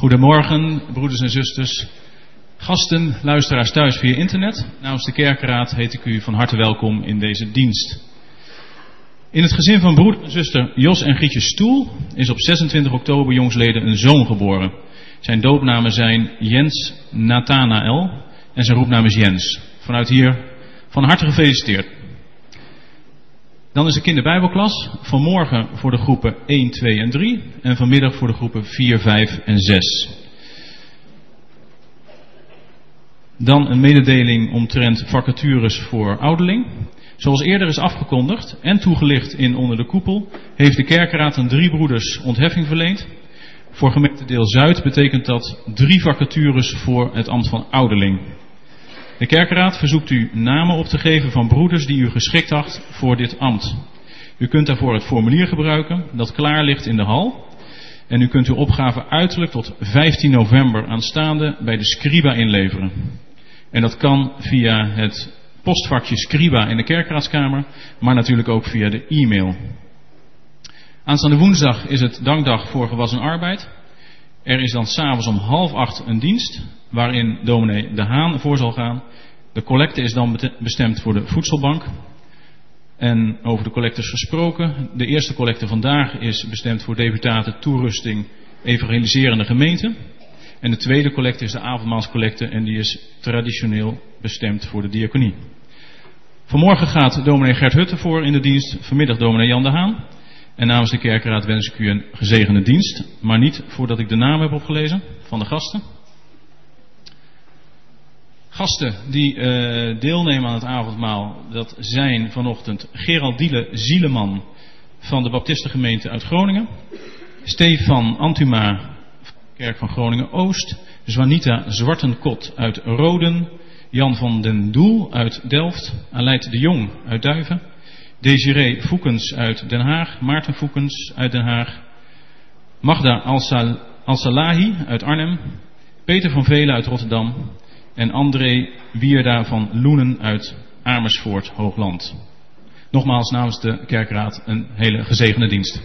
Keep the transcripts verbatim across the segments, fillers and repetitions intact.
Goedemorgen, broeders en zusters, gasten, luisteraars thuis via internet. Namens de Kerkenraad heet ik u van harte welkom in deze dienst. In het gezin van broeder en zuster Jos en Grietje Stoel is op zesentwintig oktober jongsleden een zoon geboren. Zijn doopnamen zijn Jens Nathanael en zijn roepnaam is Jens. Vanuit hier van harte gefeliciteerd. Dan is de kinderbijbelklas vanmorgen voor de groepen één, twee en drie en vanmiddag voor de groepen vier, vijf en zes. Dan een mededeling omtrent vacatures voor ouderling. Zoals eerder is afgekondigd en toegelicht in Onder de Koepel, heeft de Kerkenraad aan drie broeders ontheffing verleend. Voor gemeentedeel Zuid betekent dat drie vacatures voor het ambt van ouderling. De Kerkenraad verzoekt u namen op te geven van broeders die u geschikt acht voor dit ambt. U kunt daarvoor het formulier gebruiken dat klaar ligt in de hal. En u kunt uw opgave uiterlijk tot vijftien november aanstaande bij de Scriba inleveren. En dat kan via het postvakje Scriba in de Kerkraadskamer, maar natuurlijk ook via de e-mail. Aanstaande woensdag is het dankdag voor gewassen arbeid. Er is dan s'avonds om half acht een dienst, waarin dominee De Haan voor zal gaan. De collecte is dan bestemd voor de voedselbank. En over de collectes gesproken, de eerste collecte vandaag is bestemd voor deputaten, toerusting, evangeliserende gemeenten. En de tweede collecte is de avondmaalscollecte en die is traditioneel bestemd voor de diaconie. Vanmorgen gaat dominee Gert Hutte voor in de dienst, vanmiddag dominee Jan De Haan. En namens de Kerkenraad wens ik u een gezegende dienst, maar niet voordat ik de naam heb opgelezen van de gasten. Gasten die uh, deelnemen aan het avondmaal, dat zijn vanochtend Geraldine Zieleman van de Baptistengemeente uit Groningen, Stefan Antuma, Kerk van Groningen-Oost, Zwanita Zwartenkot uit Roden, Jan van den Doel uit Delft, Aleid de Jong uit Duiven, Desiree Voekens uit Den Haag, Maarten Voekens uit Den Haag, Magda Al Salahi uit Arnhem, Peter van Velen uit Rotterdam en André Wierda van Loenen uit Amersfoort, Hoogland. Nogmaals namens de Kerkenraad een hele gezegende dienst.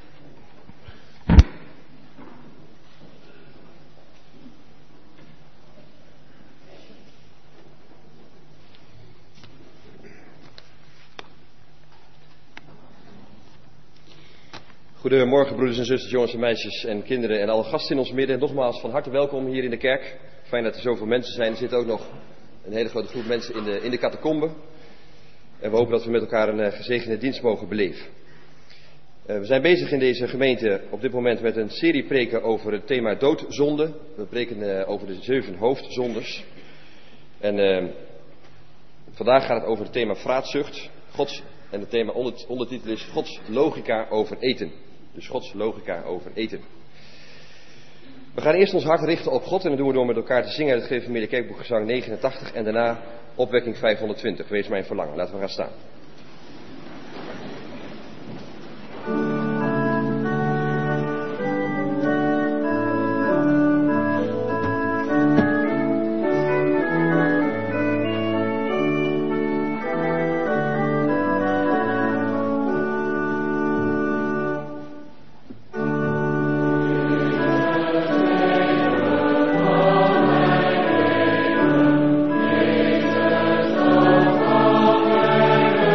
Goedemorgen broeders en zusters, jongens en meisjes en kinderen en alle gasten in ons midden. Nogmaals van harte welkom hier in de kerk. Fijn dat er zoveel mensen zijn. Er zit ook nog een hele grote groep mensen in de, in de catacombe. En we hopen dat we met elkaar een uh, gezegende dienst mogen beleven. Uh, we zijn bezig in deze gemeente op dit moment met een serie preken over het thema doodzonde. We preken uh, over de zeven hoofdzondes. En uh, vandaag gaat het over het thema vraatzucht. Gods, en het thema onder, ondertitel is Gods logica over eten. Dus Gods logica over eten. We gaan eerst ons hart richten op God en dat doen we door met elkaar te zingen uit het Gereformeerde Kerkboek Gezang negenentachtig en daarna opwekking vijfhonderdtwintig. Wees mijn verlangen. Laten we gaan staan. Amen.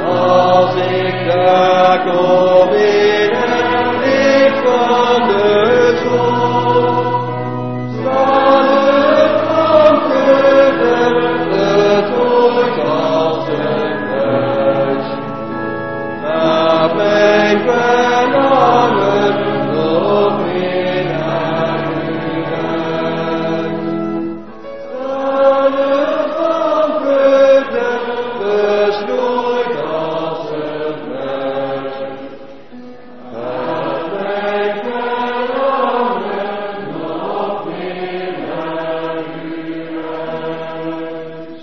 Als ik daar kom in het licht van de zon, staat het donkerder, het ooit als een huis. Naar mijn verlangen nog meer naar u uit. Staat het donkerder, besnoeid als een huis. Naar mijn verlangen nog meer naar u uit.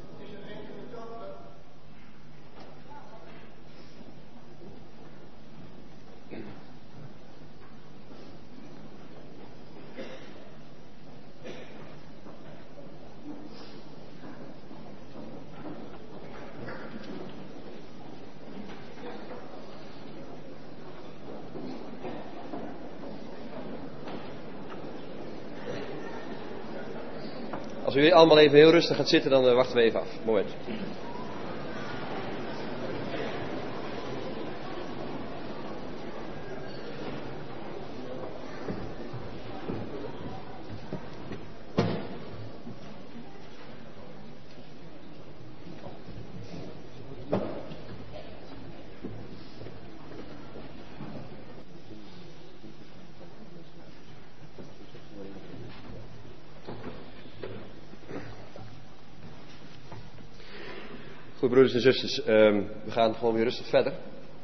Als u allemaal even heel rustig gaat zitten, dan uh, wachten we even af. Moment. Goed, broeders en zusters, um, we gaan gewoon weer rustig verder.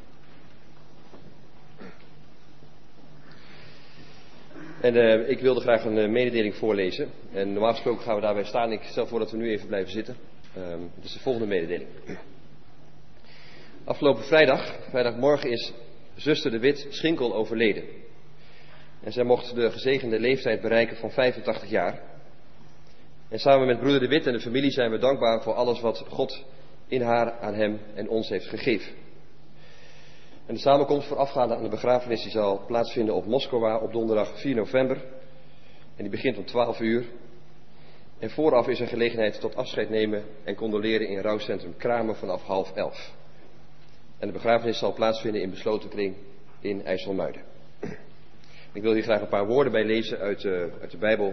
En uh, ik wilde graag een uh, mededeling voorlezen. En normaal gesproken gaan we daarbij staan. Ik stel voor dat we nu even blijven zitten. Um, het is de volgende mededeling. Afgelopen vrijdag, vrijdagmorgen, is zuster de Wit Schinkel overleden. En zij mocht de gezegende leeftijd bereiken van vijfentachtig jaar. En samen met broeder de Wit en de familie zijn we dankbaar voor alles wat God in haar, aan hem en ons heeft gegeven. En de samenkomst voorafgaande aan de begrafenis die zal plaatsvinden op Moskwa op donderdag vier november. En die begint om twaalf uur. En vooraf is er gelegenheid tot afscheid nemen en condoleren in rouwcentrum Kramer vanaf half elf. En de begrafenis zal plaatsvinden in besloten kring in IJsselmuiden. Ik wil hier graag een paar woorden bij lezen uit de, uit de Bijbel.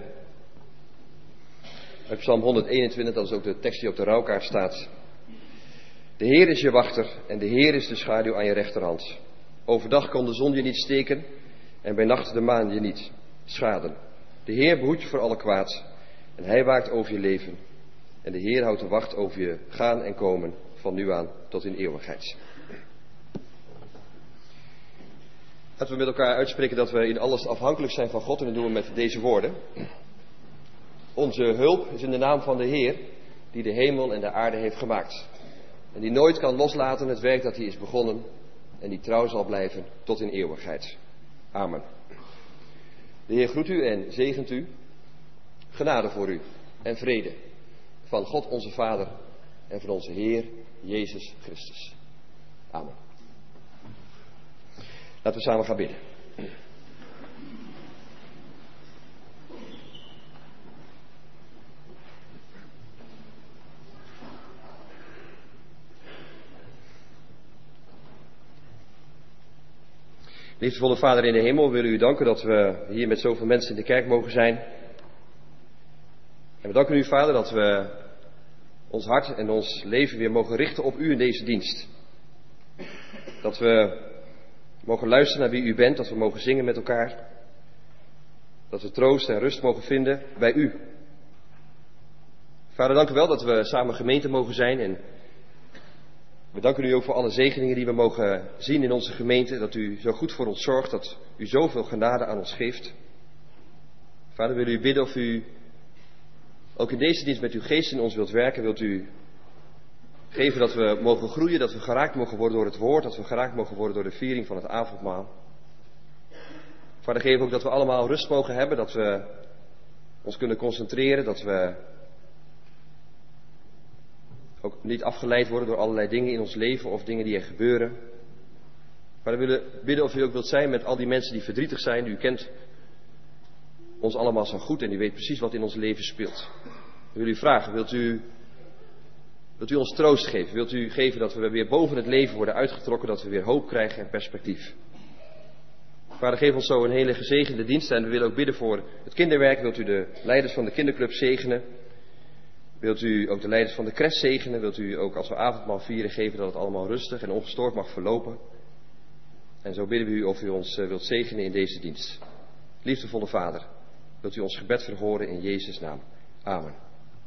Uit Psalm honderdeenentwintig, dat is ook de tekst die op de rouwkaart staat. De Heer is je wachter en de Heer is de schaduw aan je rechterhand. Overdag kan de zon je niet steken en bij nacht de maan je niet schaden. De Heer behoedt je voor alle kwaad en hij waakt over je leven. En de Heer houdt de wacht over je gaan en komen van nu aan tot in eeuwigheid. Laten we met elkaar uitspreken dat we in alles afhankelijk zijn van God en dat doen we met deze woorden. Onze hulp is in de naam van de Heer die de hemel en de aarde heeft gemaakt. En die nooit kan loslaten het werk dat hij is begonnen en die trouw zal blijven tot in eeuwigheid. Amen. De Heer groet u en zegent u. Genade voor u en vrede van God onze Vader en van onze Heer Jezus Christus. Amen. Laten we samen gaan bidden. Liefdevolle Vader in de hemel, we willen u danken dat we hier met zoveel mensen in de kerk mogen zijn. En we danken u, Vader, dat we ons hart en ons leven weer mogen richten op u in deze dienst. Dat we mogen luisteren naar wie u bent, dat we mogen zingen met elkaar. Dat we troost en rust mogen vinden bij u. Vader, dank u wel dat we samen gemeente mogen zijn en we danken u ook voor alle zegeningen die we mogen zien in onze gemeente. Dat u zo goed voor ons zorgt, dat u zoveel genade aan ons geeft. Vader, wil u bidden of u ook in deze dienst met uw geest in ons wilt werken. Wilt u geven dat we mogen groeien, dat we geraakt mogen worden door het woord. Dat we geraakt mogen worden door de viering van het avondmaal. Vader, geef ook dat we allemaal rust mogen hebben. Dat we ons kunnen concentreren. Dat we ook niet afgeleid worden door allerlei dingen in ons leven of dingen die er gebeuren. Maar we willen bidden of u ook wilt zijn met al die mensen die verdrietig zijn. U kent ons allemaal zo goed en u weet precies wat in ons leven speelt. We willen u vragen, wilt u Wilt u ons troost geven? Wilt u geven dat we weer boven het leven worden uitgetrokken, dat we weer hoop krijgen en perspectief? Vader, geef ons zo een hele gezegende dienst en we willen ook bidden voor het kinderwerk. Wilt u de leiders van de kinderclub zegenen? Wilt u ook de leiders van de cres zegenen? Wilt u ook als we avondmaal vieren geven dat het allemaal rustig en ongestoord mag verlopen? En zo bidden we u of u ons wilt zegenen in deze dienst. Liefdevolle Vader, wilt u ons gebed verhoren in Jezus' naam. Amen.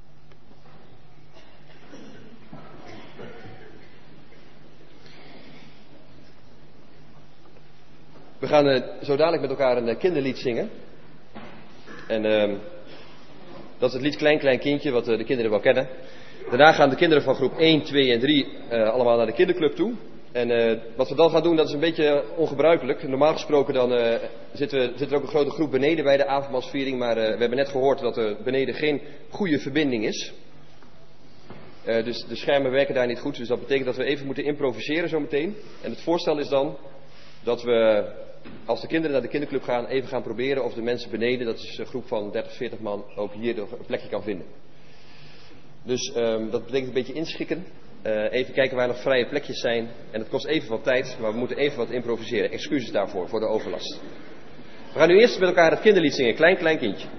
We gaan uh, zo dadelijk met elkaar een uh, kinderlied zingen. En uh, dat is het lied Klein Klein Kindje, wat uh, de kinderen wel kennen. Daarna gaan de kinderen van groep één, twee en drie uh, allemaal naar de kinderclub toe. En uh, wat we dan gaan doen, dat is een beetje ongebruikelijk. Normaal gesproken dan uh, zitten, we, zit er ook een grote groep beneden bij de avondmaalsviering. Maar uh, we hebben net gehoord dat er beneden geen goede verbinding is. Uh, dus de schermen werken daar niet goed. Dus dat betekent dat we even moeten improviseren zometeen. En het voorstel is dan dat we, als de kinderen naar de kinderclub gaan, even gaan proberen of de mensen beneden, dat is een groep van dertig, veertig man, ook hier een plekje kan vinden. Dus um, dat betekent een beetje inschikken. Uh, even kijken waar nog vrije plekjes zijn. En het kost even wat tijd, maar we moeten even wat improviseren. Excuses daarvoor, voor de overlast. We gaan nu eerst met elkaar het kinderlied zingen. Klein, klein kindje.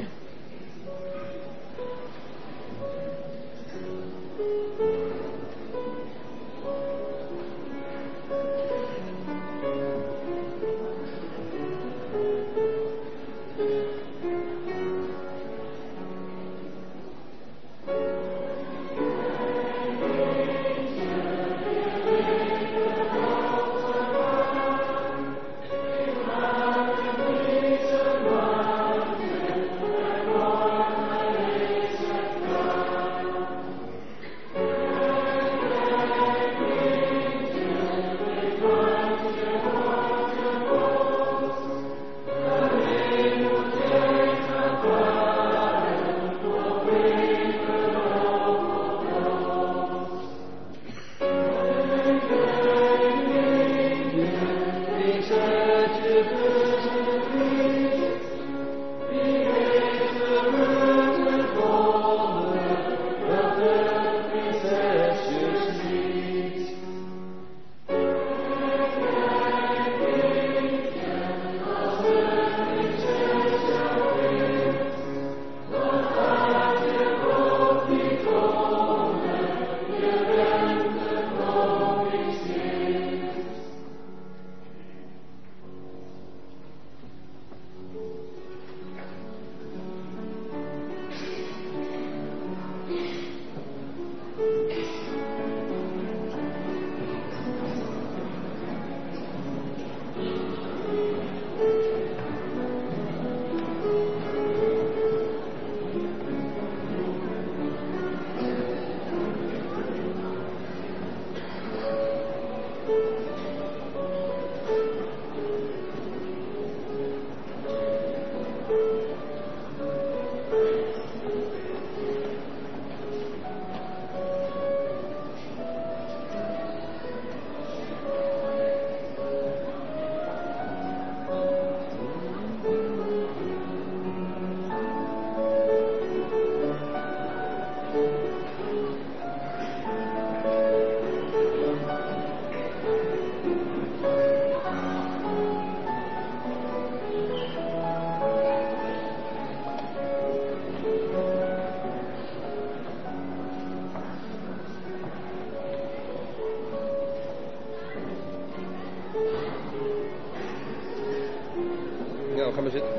Nou, ga maar zitten.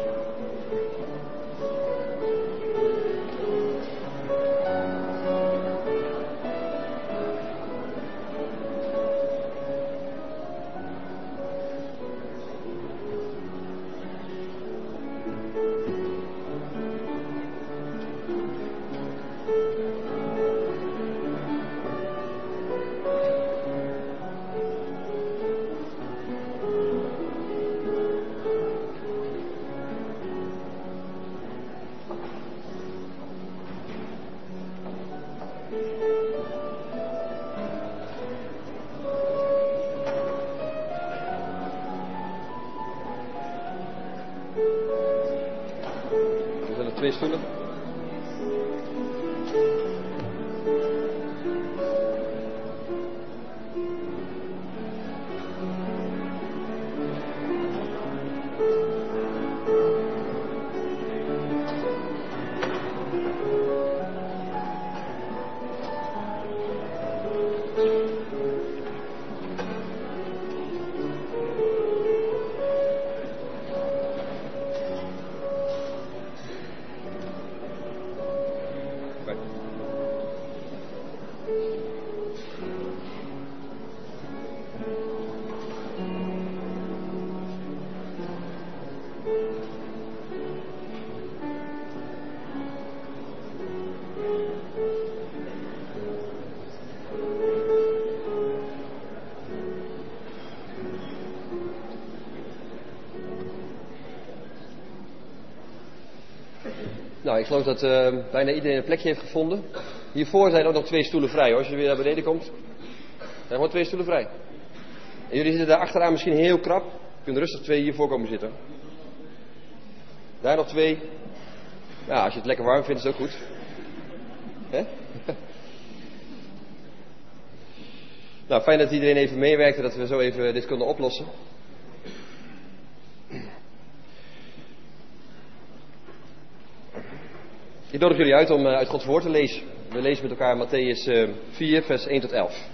Twee stoelen. Nou, ik geloof dat uh, bijna iedereen een plekje heeft gevonden. Hiervoor zijn ook nog twee stoelen vrij hoor. Als je weer naar beneden komt, zijn gewoon twee stoelen vrij. En jullie zitten daar achteraan misschien heel krap. Je kunt rustig twee hiervoor komen zitten. Daar nog twee. Nou, als je het lekker warm vindt is het ook goed. Hè? Nou, fijn dat iedereen even meewerkte, dat we zo even dit konden oplossen. Ik nodig jullie uit om uit Gods woord te lezen. We lezen met elkaar Mattheüs vier, vers één tot elf.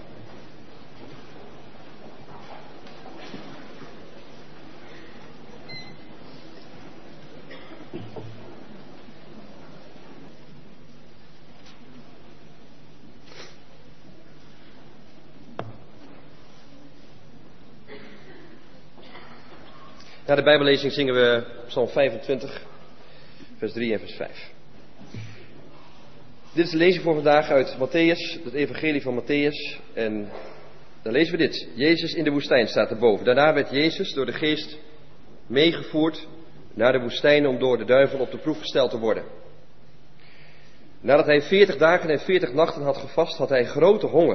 Na de Bijbellezing zingen we Psalm vijfentwintig, vers drie en vers vijf. Dit is de lezing voor vandaag uit Matthäus, het evangelie van Matthäus. En dan lezen we dit. Jezus in de woestijn staat erboven. Daarna werd Jezus door de geest meegevoerd naar de woestijn om door de duivel op de proef gesteld te worden. Nadat hij veertig dagen en veertig nachten had gevast, had hij grote honger.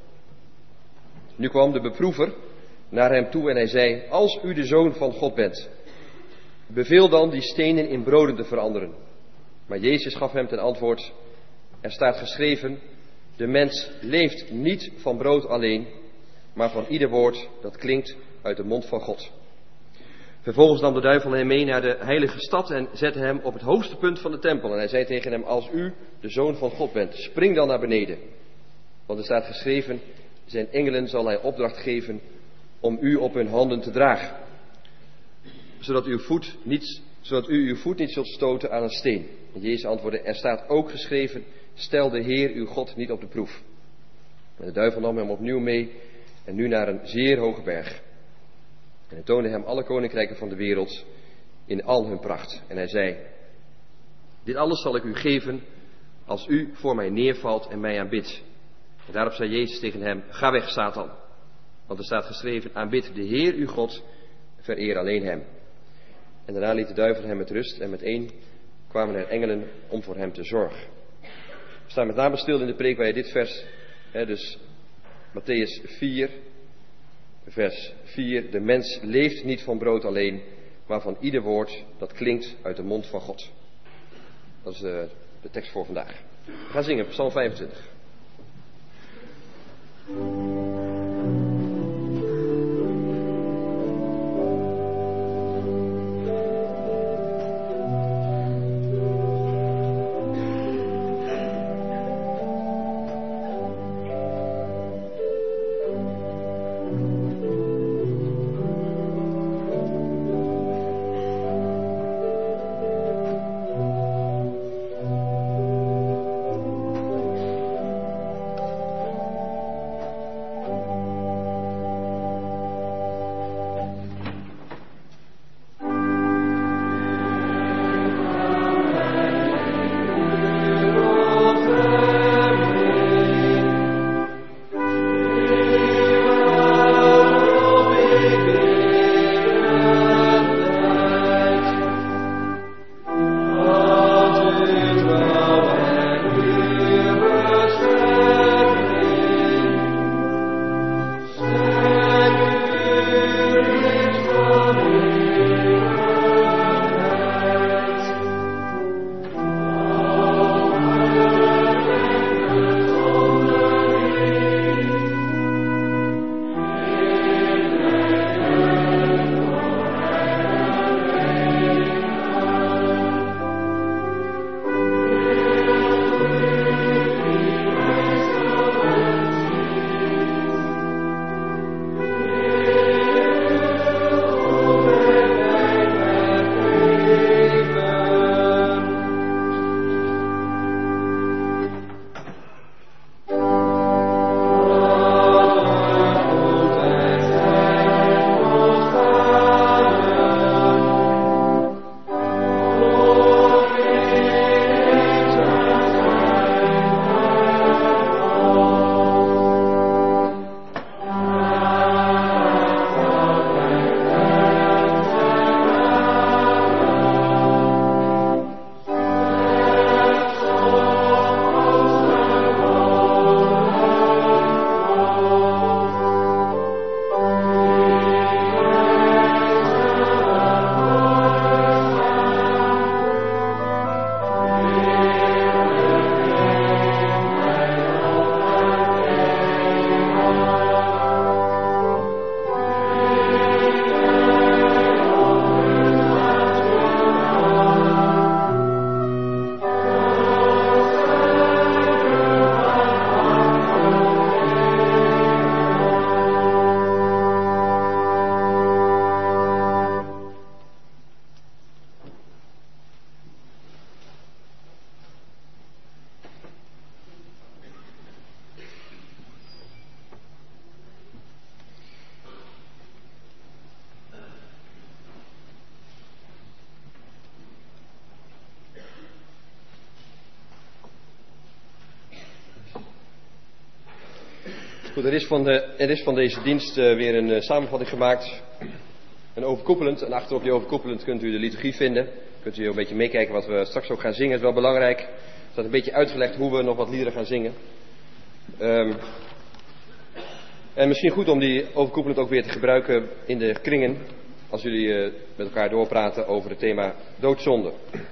Nu kwam de beproever naar hem toe en hij zei: als u de Zoon van God bent, beveel dan die stenen in broden te veranderen. Maar Jezus gaf hem ten antwoord: er staat geschreven, de mens leeft niet van brood alleen, maar van ieder woord dat klinkt uit de mond van God. Vervolgens nam de duivel hem mee naar de heilige stad en zette hem op het hoogste punt van de tempel. En hij zei tegen hem: als u de Zoon van God bent, spring dan naar beneden. Want er staat geschreven, zijn engelen zal hij opdracht geven om u op hun handen te dragen, zodat, uw voet niet, zodat u uw voet niet zult stoten aan een steen. En Jezus antwoordde: er staat ook geschreven, stel de Heer uw God niet op de proef. En de duivel nam hem opnieuw mee en nu naar een zeer hoge berg. En hij toonde hem alle koninkrijken van de wereld in al hun pracht. En hij zei: dit alles zal ik u geven als u voor mij neervalt en mij aanbidt. En daarop zei Jezus tegen hem: ga weg, Satan. Want er staat geschreven, aanbid de Heer uw God, vereer alleen hem. En daarna liet de duivel hem met rust en meteen kwamen er engelen om voor hem te zorgen. We staan met name stil in de preek bij dit vers, hè, dus Matthäus vier, vers vier. De mens leeft niet van brood alleen, maar van ieder woord dat klinkt uit de mond van God. Dat is de, de tekst voor vandaag. We gaan zingen, Psalm vijfentwintig. Goed, er is van, de, er is van deze dienst uh, weer een uh, samenvatting gemaakt. Een overkoepelend. En achterop die overkoepelend kunt u de liturgie vinden. Kunt u een beetje meekijken wat we straks ook gaan zingen. Het is wel belangrijk. Er staat een beetje uitgelegd hoe we nog wat liederen gaan zingen. Um, en misschien goed om die overkoepelend ook weer te gebruiken in de kringen. Als jullie uh, met elkaar doorpraten over het thema doodzonde.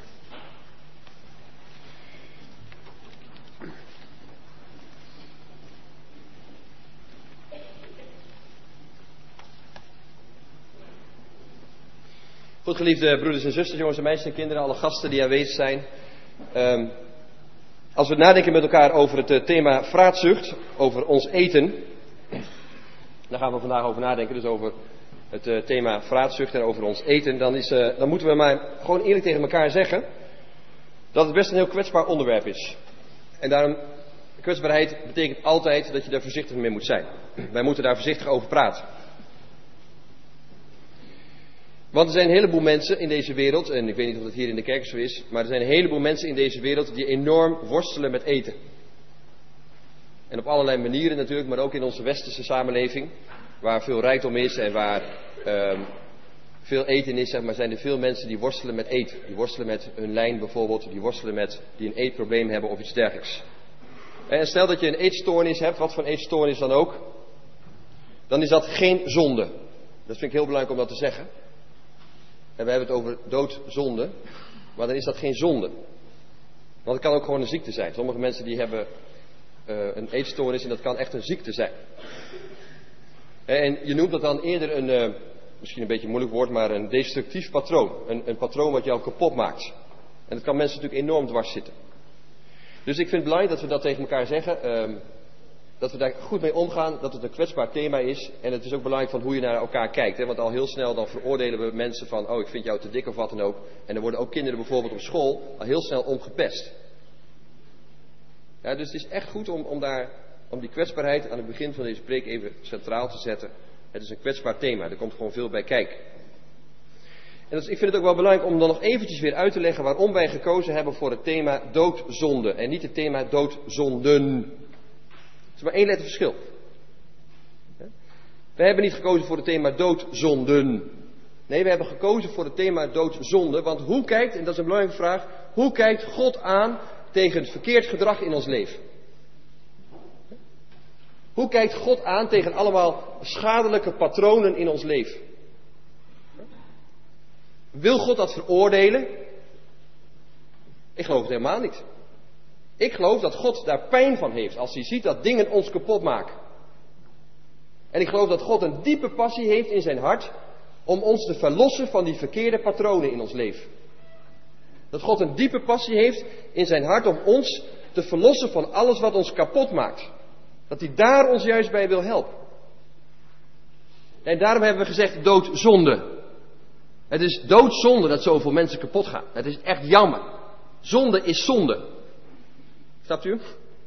Goed, geliefde broeders en zusters, jongens en meisjes en kinderen, alle gasten die aanwezig zijn. Um, als we nadenken met elkaar over het uh, thema vraatzucht, over ons eten. Daar gaan we vandaag over nadenken, dus over het uh, thema vraatzucht en over ons eten. Dan, is, uh, dan moeten we maar gewoon eerlijk tegen elkaar zeggen dat het best een heel kwetsbaar onderwerp is. En daarom, kwetsbaarheid betekent altijd dat je daar voorzichtig mee moet zijn. Wij moeten daar voorzichtig over praten. Want er zijn een heleboel mensen in deze wereld, en ik weet niet of het hier in de kerk zo is, maar er zijn een heleboel mensen in deze wereld die enorm worstelen met eten. En op allerlei manieren natuurlijk, maar ook in onze westerse samenleving, waar veel rijkdom is en waar um, veel eten is, zeg maar, zijn er veel mensen die worstelen met eten. Die worstelen met hun lijn bijvoorbeeld, die worstelen met, die een eetprobleem hebben of iets dergelijks. En stel dat je een eetstoornis hebt, wat voor een eetstoornis dan ook, dan is dat geen zonde. Dat vind ik heel belangrijk om dat te zeggen. En we hebben het over doodzonde, maar dan is dat geen zonde. Want het kan ook gewoon een ziekte zijn. Sommige mensen die hebben uh, een eetstoornis en dat kan echt een ziekte zijn. En je noemt dat dan eerder een, uh, misschien een beetje een moeilijk woord, maar een destructief patroon. Een, een patroon wat jou kapot maakt. En dat kan mensen natuurlijk enorm dwars zitten. Dus ik vind het belangrijk dat we dat tegen elkaar zeggen. Uh, dat we daar goed mee omgaan, dat het een kwetsbaar thema is. En het is ook belangrijk van hoe je naar elkaar kijkt. Hè? Want al heel snel dan veroordelen we mensen van, oh ik vind jou te dik of wat dan ook. En er worden ook kinderen bijvoorbeeld op school al heel snel omgepest. Ja, dus het is echt goed om, om, daar, om die kwetsbaarheid aan het begin van deze preek even centraal te zetten. Het is een kwetsbaar thema, er komt gewoon veel bij kijken. En dus ik vind het ook wel belangrijk om dan nog eventjes weer uit te leggen waarom wij gekozen hebben voor het thema doodzonde. En niet het thema doodzonden. Er is maar één letter verschil. We hebben niet gekozen voor het thema doodzonden. Nee, we hebben gekozen voor het thema doodzonde. Want hoe kijkt, en dat is een belangrijke vraag, hoe kijkt God aan tegen het verkeerd gedrag in ons leven? Hoe kijkt God aan tegen allemaal schadelijke patronen in ons leven? Wil God dat veroordelen? Ik geloof het helemaal niet. Ik geloof dat God daar pijn van heeft als hij ziet dat dingen ons kapot maken. En ik geloof dat God een diepe passie heeft in zijn hart om ons te verlossen van die verkeerde patronen in ons leven. Dat God een diepe passie heeft in zijn hart om ons te verlossen van alles wat ons kapot maakt. Dat hij daar ons juist bij wil helpen. En daarom hebben we gezegd doodzonde. Het is doodzonde dat zoveel mensen kapot gaan. Het is echt jammer. Zonde is zonde. Snapt u?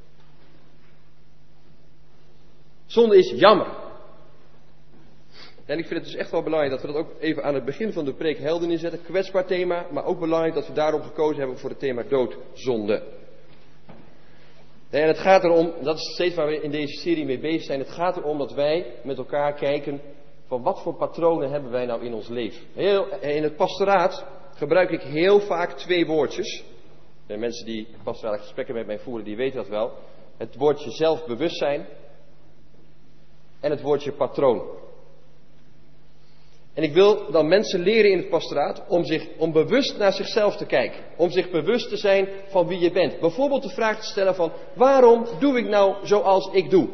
Zonde is jammer. En ik vind het dus echt wel belangrijk dat we dat ook even aan het begin van de preek helder inzetten. Kwetsbaar thema, maar ook belangrijk dat we daarom gekozen hebben voor het thema doodzonde. En het gaat erom, dat is steeds waar we in deze serie mee bezig zijn. Het gaat erom dat wij met elkaar kijken van wat voor patronen hebben wij nou in ons leven. Heel, in het pastoraat gebruik ik heel vaak twee woordjes. De mensen die pastorale gesprekken met mij voeren, die weten dat wel. Het woordje zelfbewustzijn en het woordje patroon. En ik wil dan mensen leren in het pastoraat om, zich, om bewust naar zichzelf te kijken. Om zich bewust te zijn van wie je bent. Bijvoorbeeld de vraag te stellen van, waarom doe ik nou zoals ik doe?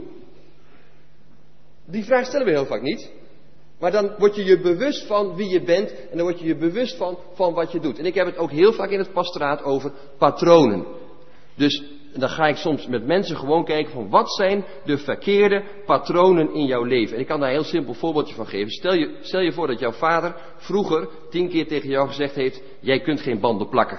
Die vraag stellen we heel vaak niet. Maar dan word je je bewust van wie je bent en dan word je je bewust van, van wat je doet. En ik heb het ook heel vaak in het pastoraat over patronen. Dus dan ga ik soms met mensen gewoon kijken van wat zijn de verkeerde patronen in jouw leven. En ik kan daar een heel simpel voorbeeldje van geven. Stel je, stel je voor dat jouw vader vroeger tien keer tegen jou gezegd heeft, jij kunt geen banden plakken.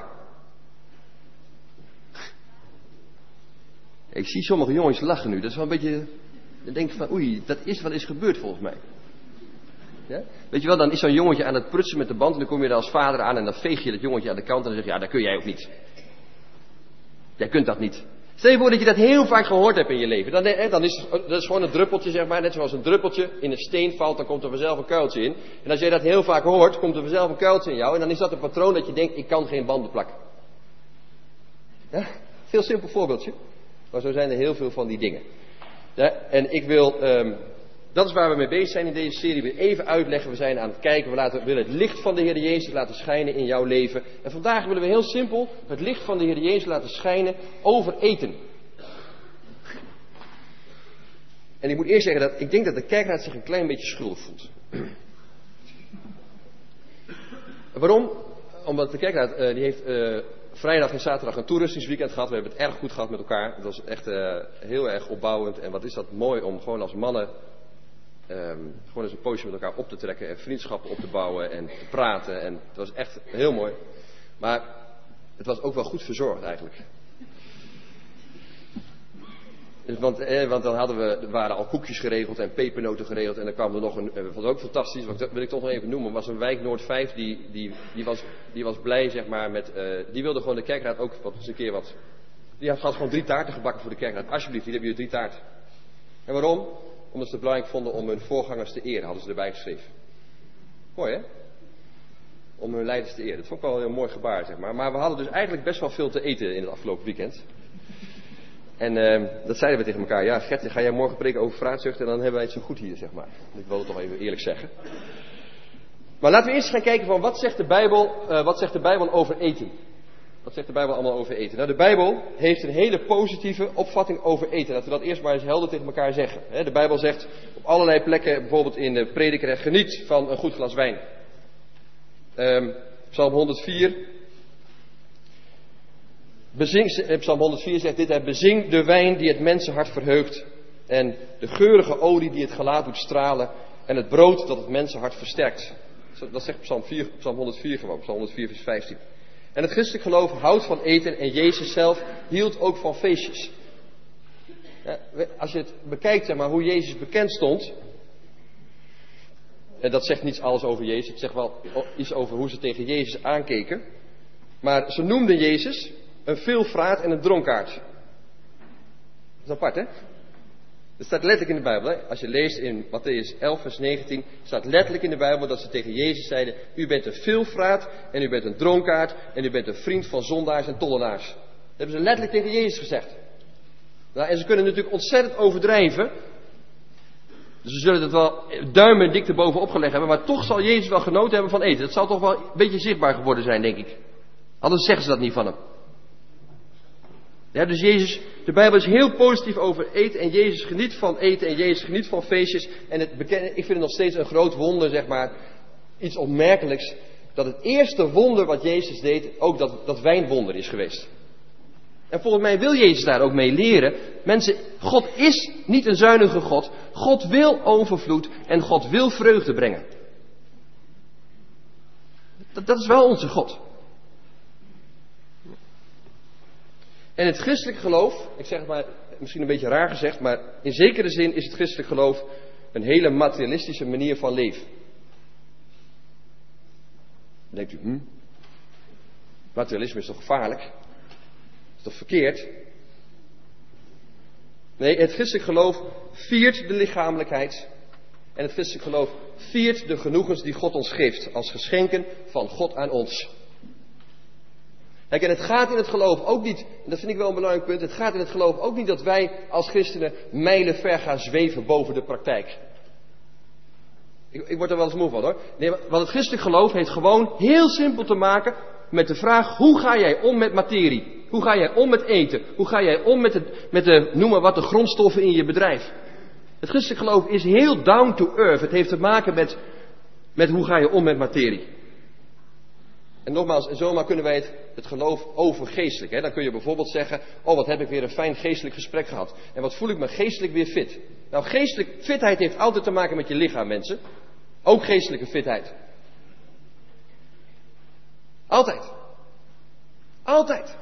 Ik zie sommige jongens lachen nu. Dat is wel een beetje, dan denk ik van oei, dat is wel eens gebeurd volgens mij. Ja? Weet je wel, dan is zo'n jongetje aan het prutsen met de band en dan kom je er als vader aan en dan veeg je dat jongetje aan de kant en dan zeg je, ja, dat kun jij ook niet. Jij kunt dat niet. Stel je voor dat je dat heel vaak gehoord hebt in je leven. Dan, dan is het, dat is gewoon een druppeltje, zeg maar. Net zoals een druppeltje in een steen valt, dan komt er vanzelf een kuiltje in. En als jij dat heel vaak hoort, komt er vanzelf een kuiltje in jou. En dan is dat een patroon dat je denkt, ik kan geen banden plakken. Ja? Heel simpel voorbeeldje. Maar zo zijn er heel veel van die dingen. Ja? En ik wil, um, dat is waar we mee bezig zijn in deze serie. Weer even uitleggen. We zijn aan het kijken. We laten, willen het licht van de Heer Jezus laten schijnen in jouw leven. En vandaag willen we heel simpel het licht van de Heer Jezus laten schijnen over eten. En ik moet eerst zeggen dat ik denk dat de kerkraad zich een klein beetje schuldig voelt. Waarom? Omdat de kerkraad, uh, die heeft uh, vrijdag en zaterdag een toerustingsweekend gehad. We hebben het erg goed gehad met elkaar. Het was echt uh, heel erg opbouwend. En wat is dat mooi om gewoon als mannen um, gewoon eens een poosje met elkaar op te trekken. En vriendschappen op te bouwen en te praten. En het was echt heel mooi. Maar het was ook wel goed verzorgd eigenlijk. Want, eh, want dan hadden we, er waren al koekjes geregeld en pepernoten geregeld. En dan kwam er nog een, dat was ook fantastisch, dat wil ik toch nog even noemen. was een wijk Noord vijf, die, die, die, was, die was blij, zeg maar, met, uh, die wilde gewoon de kerkraad ook wat, eens een keer wat. Die had, had gewoon drie taarten gebakken voor de kerkraad. Alsjeblieft, hier hebben jullie drie taarten. En waarom? Omdat ze het belangrijk vonden om hun voorgangers te eren, hadden ze erbij geschreven. Mooi, hè? Om hun leiders te eren. Dat vond ik wel een heel mooi gebaar, zeg maar. Maar we hadden dus eigenlijk best wel veel te eten in het afgelopen weekend. En uh, dat zeiden we tegen elkaar. Ja, Gert, ga jij morgen preken over vraatzucht en dan hebben wij het zo goed hier, zeg maar. Ik wil het toch even eerlijk zeggen. Maar laten we eerst gaan kijken van wat zegt de Bijbel, uh, wat zegt de Bijbel over eten? Wat zegt de Bijbel allemaal over eten? Nou, de Bijbel heeft een hele positieve opvatting over eten. Laten we dat eerst maar eens helder tegen elkaar zeggen. De Bijbel zegt op allerlei plekken, bijvoorbeeld in de Prediker, geniet van een goed glas wijn. Um, Psalm honderdvier... Bezing, Psalm honderdvier zegt dit, hè, bezing de wijn die het mensenhart verheugt en de geurige olie die het gelaat doet stralen en het brood dat het mensenhart versterkt. Dat zegt Psalm, vier, Psalm honderdvier gewoon, Psalm honderdvier vers vijftien. En het christelijk geloof houdt van eten en Jezus zelf hield ook van feestjes. Ja, als je het bekijkt, zeg maar, hoe Jezus bekend stond, en dat zegt niet alles over Jezus, het zegt wel iets over hoe ze tegen Jezus aankeken, maar ze noemden Jezus een veelvraat en een dronkaard. Dat is apart, hè? Dat staat letterlijk in de Bijbel, hè? Als je leest in Mattheüs elf vers negentien, staat letterlijk in de Bijbel dat ze tegen Jezus zeiden, u bent een veelvraat en u bent een dronkaard en u bent een vriend van zondaars en tollenaars. Dat hebben ze letterlijk tegen Jezus gezegd. Nou, en ze kunnen natuurlijk ontzettend overdrijven. Dus ze zullen het wel duimen dik erbovenop gelegd hebben, maar toch zal Jezus wel genoten hebben van eten. Dat zal toch wel een beetje zichtbaar geworden zijn, denk ik. Anders zeggen ze dat niet van hem. Ja, dus Jezus, de Bijbel is heel positief over eten en Jezus geniet van eten en Jezus geniet van feestjes. En het bekende, ik vind het nog steeds een groot wonder, zeg maar, iets opmerkelijks, dat het eerste wonder wat Jezus deed, ook dat, dat wijnwonder is geweest. En volgens mij wil Jezus daar ook mee leren. Mensen, God is niet een zuinige God. God wil overvloed en God wil vreugde brengen. Dat, dat is wel onze God. En het christelijk geloof, ik zeg het maar misschien een beetje raar gezegd, maar in zekere zin is het christelijk geloof een hele materialistische manier van leven. Dan denkt u, hm, materialisme is toch gevaarlijk? Is toch verkeerd? Nee, het christelijk geloof viert de lichamelijkheid. En het christelijk geloof viert de genoegens die God ons geeft als geschenken van God aan ons. Kijk, en het gaat in het geloof ook niet, en dat vind ik wel een belangrijk punt, het gaat in het geloof ook niet dat wij als christenen mijlenver gaan zweven boven de praktijk. Ik, ik word er wel eens moe van, hoor. Nee, want het christelijk geloof heeft gewoon heel simpel te maken met de vraag, hoe ga jij om met materie? Hoe ga jij om met eten? Hoe ga jij om met, het, met de, noem maar wat, de grondstoffen in je bedrijf? Het christelijk geloof is heel down to earth. Het heeft te maken met, met hoe ga je om met materie. En nogmaals, en zomaar kunnen wij het, het geloof overgeestelijk. Hè? Dan kun je bijvoorbeeld zeggen, oh wat heb ik weer een fijn geestelijk gesprek gehad. En wat voel ik me geestelijk weer fit. Nou, geestelijk fitheid heeft altijd te maken met je lichaam, mensen. Ook geestelijke fitheid. Altijd. Altijd.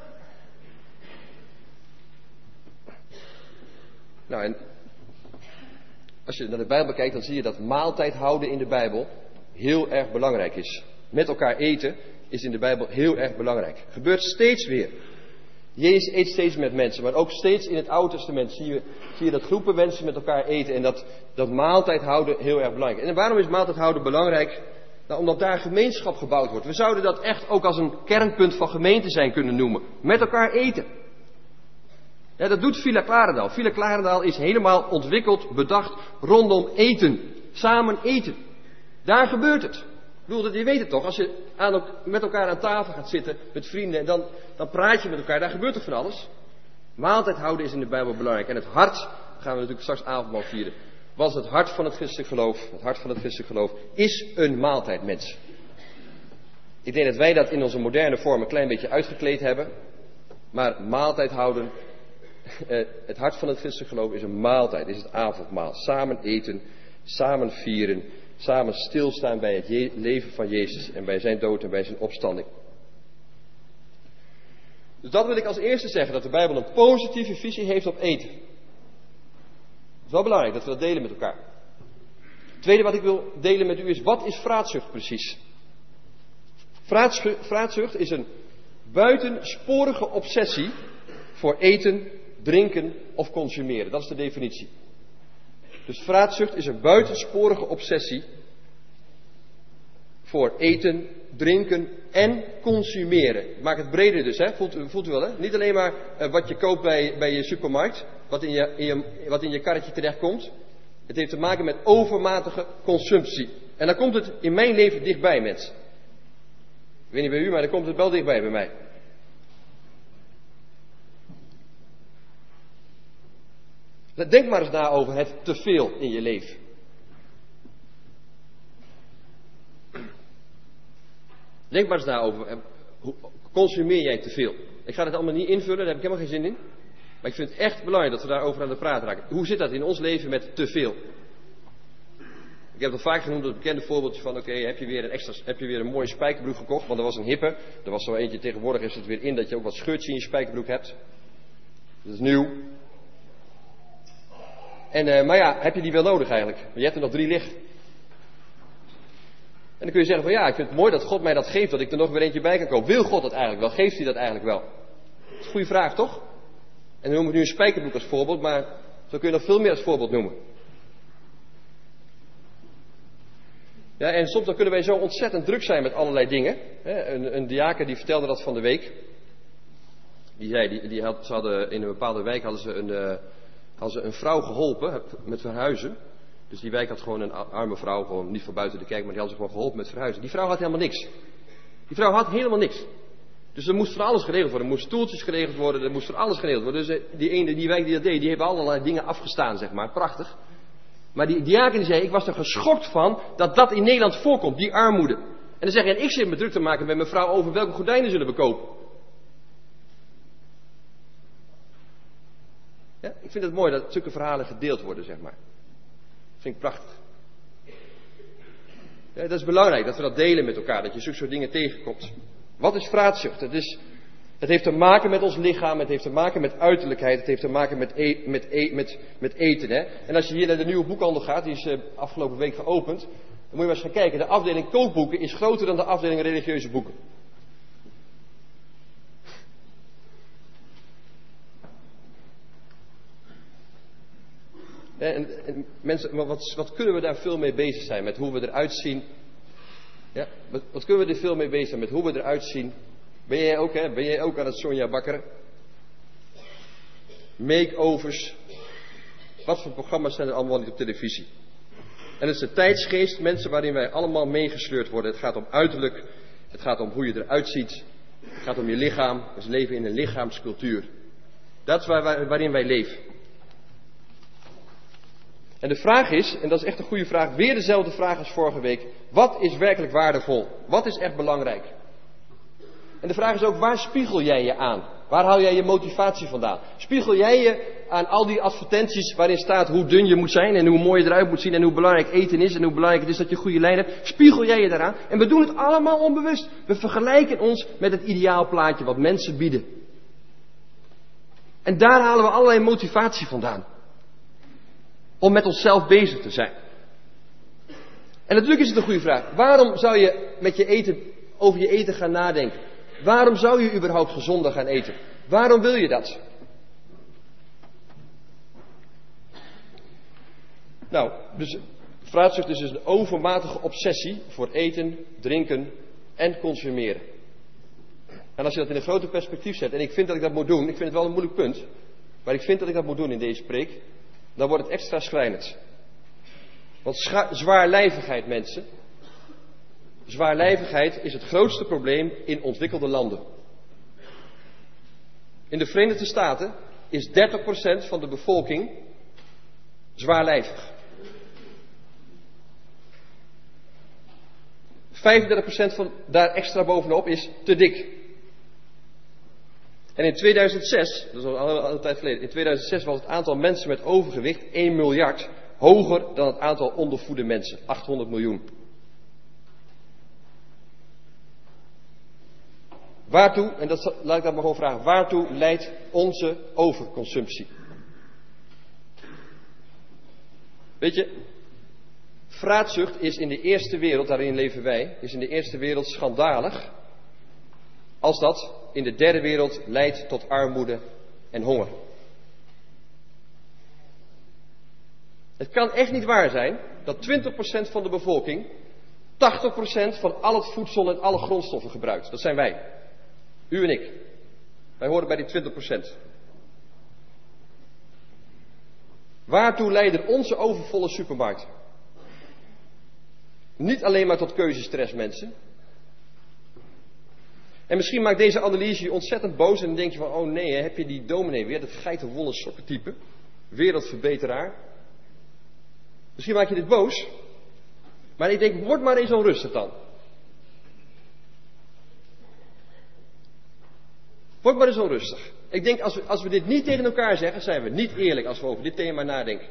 Nou, en als je naar de Bijbel kijkt, dan zie je dat maaltijd houden in de Bijbel heel erg belangrijk is. Met elkaar eten is in de Bijbel heel erg belangrijk. Gebeurt steeds weer. Jezus eet steeds met mensen, maar ook steeds in het Oude Testament zie je, zie je dat groepen mensen met elkaar eten en dat, dat maaltijd houden heel erg belangrijk. En waarom is maaltijd houden belangrijk? Nou, omdat daar gemeenschap gebouwd wordt. We zouden dat echt ook als een kernpunt van gemeente zijn kunnen noemen. Met elkaar eten. Ja, dat doet Villa Clarendal. Villa Clarendal is helemaal ontwikkeld, bedacht rondom eten. Samen eten. Daar gebeurt het. Ik bedoel, dat, je weet het toch, als je aan, met elkaar aan tafel gaat zitten, met vrienden, en dan, dan praat je met elkaar, daar gebeurt toch van alles. Maaltijd houden is in de Bijbel belangrijk. En het hart, gaan we natuurlijk straks avondmaal vieren, was het hart van het christelijk geloof, het hart van het christelijk geloof, is een maaltijd, mensen. Ik denk dat wij dat in onze moderne vorm een klein beetje uitgekleed hebben, maar maaltijd houden, eh, het hart van het christelijk geloof is een maaltijd, is het avondmaal. Samen eten, samen vieren, samen stilstaan bij het je- leven van Jezus en bij zijn dood en bij zijn opstanding. Dus dat wil ik als eerste zeggen, dat de Bijbel een positieve visie heeft op eten. Het is wel belangrijk dat we dat delen met elkaar. Het tweede wat ik wil delen met u is, wat is vraatzucht precies? Vraatzucht, vraatzucht is een buitensporige obsessie voor eten, drinken of consumeren. Dat is de definitie. Dus vraatzucht is een buitensporige obsessie voor eten, drinken en consumeren. Ik maak het breder dus, hè? Voelt, voelt u wel, hè? Niet alleen maar uh, wat je koopt bij, bij je supermarkt, wat in je, in je, wat in je karretje terechtkomt. Het heeft te maken met overmatige consumptie. En dan komt het in mijn leven dichtbij, mensen. Ik weet niet bij u, maar dan komt het wel dichtbij bij mij. Denk maar eens na over het teveel in je leven. Denk maar eens na over, hoe consumeer jij te veel? Ik ga het allemaal niet invullen, daar heb ik helemaal geen zin in. Maar ik vind het echt belangrijk dat we daarover aan de praat raken. Hoe zit dat in ons leven met te veel? Ik heb het al vaak genoemd, het bekende voorbeeldje van, oké, okay, heb je weer een extra, heb je weer een mooie spijkerbroek gekocht, want er was een hippe. Er was zo eentje, tegenwoordig is het weer in dat je ook wat scheurtjes in je spijkerbroek hebt. Dat is nieuw. En, uh, maar ja, heb je die wel nodig eigenlijk? Want je hebt er nog drie liggen. En dan kun je zeggen van ja, ik vind het mooi dat God mij dat geeft, dat ik er nog weer eentje bij kan kopen. Wil God dat eigenlijk wel? Geeft hij dat eigenlijk wel? Dat is een goede vraag, toch? En dan noem ik nu een spijkerbroek als voorbeeld, maar zo kun je nog veel meer als voorbeeld noemen. Ja, en soms dan kunnen wij zo ontzettend druk zijn met allerlei dingen. Een, een diaken die vertelde dat van de week. Die zei, die, die had, ze hadden in een bepaalde wijk hadden ze een, uh, hadden ze een vrouw geholpen met verhuizen. Dus die wijk had gewoon een arme vrouw, gewoon niet van buiten de kerk, maar die had ze gewoon geholpen met verhuizen. Die vrouw had helemaal niks. Die vrouw had helemaal niks. Dus er moest van alles geregeld worden. Er moesten stoeltjes geregeld worden, er moest van alles geregeld worden. Dus die ene, die wijk die dat deed, die heeft allerlei dingen afgestaan, zeg maar. Prachtig. Maar die diaken die zei, ik was er geschokt van dat dat in Nederland voorkomt, die armoede. En dan zeg je, en ik zit me druk te maken met mijn vrouw over welke gordijnen zullen we kopen. Ja, ik vind het mooi dat zulke verhalen gedeeld worden, zeg maar. Dat vind ik prachtig. Ja, dat is belangrijk, dat we dat delen met elkaar, dat je zulke soort dingen tegenkomt. Wat is vraatzucht? Het, is, het heeft te maken met ons lichaam, het heeft te maken met uiterlijkheid, het heeft te maken met, e, met, e, met, met eten. Hè? En als je hier naar de nieuwe boekhandel gaat, die is uh, afgelopen week geopend, dan moet je maar eens gaan kijken. De afdeling kookboeken is groter dan de afdeling religieuze boeken. En, en mensen, maar wat, wat kunnen we daar veel mee bezig zijn? Met hoe we eruit zien. Ja, wat, wat kunnen we er veel mee bezig zijn? Met hoe we eruit zien. Ben jij ook, hè? Ben jij ook aan het Sonja bakkeren? Makeovers. Wat voor programma's zijn er allemaal niet op televisie? En het is de tijdsgeest, mensen, waarin wij allemaal meegesleurd worden. Het gaat om uiterlijk. Het gaat om hoe je eruit ziet. Het gaat om je lichaam. We leven in een lichaamscultuur. Dat is waar, waar, waarin wij leven. En de vraag is, en dat is echt een goede vraag, weer dezelfde vraag als vorige week. Wat is werkelijk waardevol? Wat is echt belangrijk? En de vraag is ook, waar spiegel jij je aan? Waar haal jij je motivatie vandaan? Spiegel jij je aan al die advertenties waarin staat hoe dun je moet zijn en hoe mooi je eruit moet zien en hoe belangrijk eten is en hoe belangrijk het is dat je goede lijn hebt? Spiegel jij je daaraan? En we doen het allemaal onbewust. We vergelijken ons met het ideaalplaatje wat mensen bieden. En daar halen we allerlei motivatie vandaan. Om met onszelf bezig te zijn. En natuurlijk is het een goede vraag. Waarom zou je met je eten, over je eten gaan nadenken? Waarom zou je überhaupt gezonder gaan eten? Waarom wil je dat? Nou, dus vraatzucht is dus een overmatige obsessie voor eten, drinken en consumeren. En als je dat in een groter perspectief zet, en ik vind dat ik dat moet doen, ik vind het wel een moeilijk punt, maar ik vind dat ik dat moet doen in deze preek, dan wordt het extra schrijnend. Want scha- zwaarlijvigheid, mensen, zwaarlijvigheid is het grootste probleem in ontwikkelde landen. In de Verenigde Staten is dertig procent van de bevolking zwaarlijvig. vijfendertig procent van daar extra bovenop is te dik. En in tweeduizend zes, dat is al een hele tijd geleden, in tweeduizend zes was het aantal mensen met overgewicht één miljard hoger dan het aantal ondervoede mensen, achthonderd miljoen. Waartoe, en dat, laat ik dat maar gewoon vragen, waartoe leidt onze overconsumptie? Weet je, vraatzucht is in de eerste wereld, daarin leven wij, is in de eerste wereld schandalig, als dat in de derde wereld leidt tot armoede en honger. Het kan echt niet waar zijn dat twintig procent van de bevolking tachtig procent van al het voedsel en alle grondstoffen gebruikt. Dat zijn wij. U en ik. Wij horen bij die twintig procent. Waartoe leiden onze overvolle supermarkten? Niet alleen maar tot keuzestress, mensen. En misschien maakt deze analyse je ontzettend boos en dan denk je van, oh nee, heb je die dominee weer, dat geitenwolle sokkentype, wereldverbeteraar. Misschien maak je dit boos, maar ik denk, word maar eens onrustig dan. Word maar eens onrustig. Ik denk, als we, als we dit niet tegen elkaar zeggen, zijn we niet eerlijk als we over dit thema nadenken.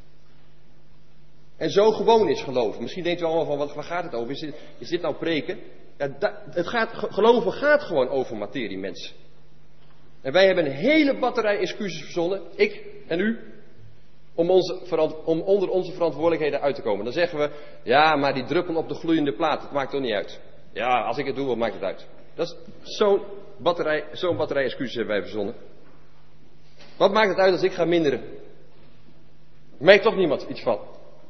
En zo gewoon is geloven. Misschien denkt u allemaal van, wat, waar gaat het over? Is dit, is dit nou preken? Ja, da, het gaat, geloven gaat gewoon over materie, mensen. En wij hebben een hele batterij excuses verzonnen, ik en u, om, onze, om onder onze verantwoordelijkheden uit te komen. Dan zeggen we, ja, maar die druppel op de gloeiende plaat, dat maakt toch niet uit. Ja, als ik het doe, wat maakt het uit? Dat is zo'n batterij, zo'n batterij excuses hebben wij verzonnen. Wat maakt het uit als ik ga minderen? Merkt toch niemand iets van?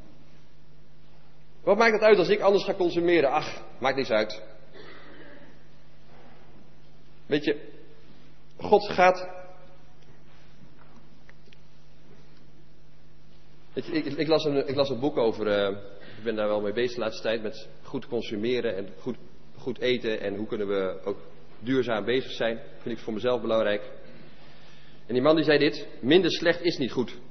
Wat maakt het uit als ik anders ga consumeren? Ach, maakt niks uit. Weet je, God gaat. Weet je, ik, ik, las een, ik las een boek over. Uh, ik ben daar wel mee bezig de laatste tijd met goed consumeren en goed, goed eten en hoe kunnen we ook duurzaam bezig zijn. Vind ik voor mezelf belangrijk. En die man die zei dit: minder slecht is niet goed.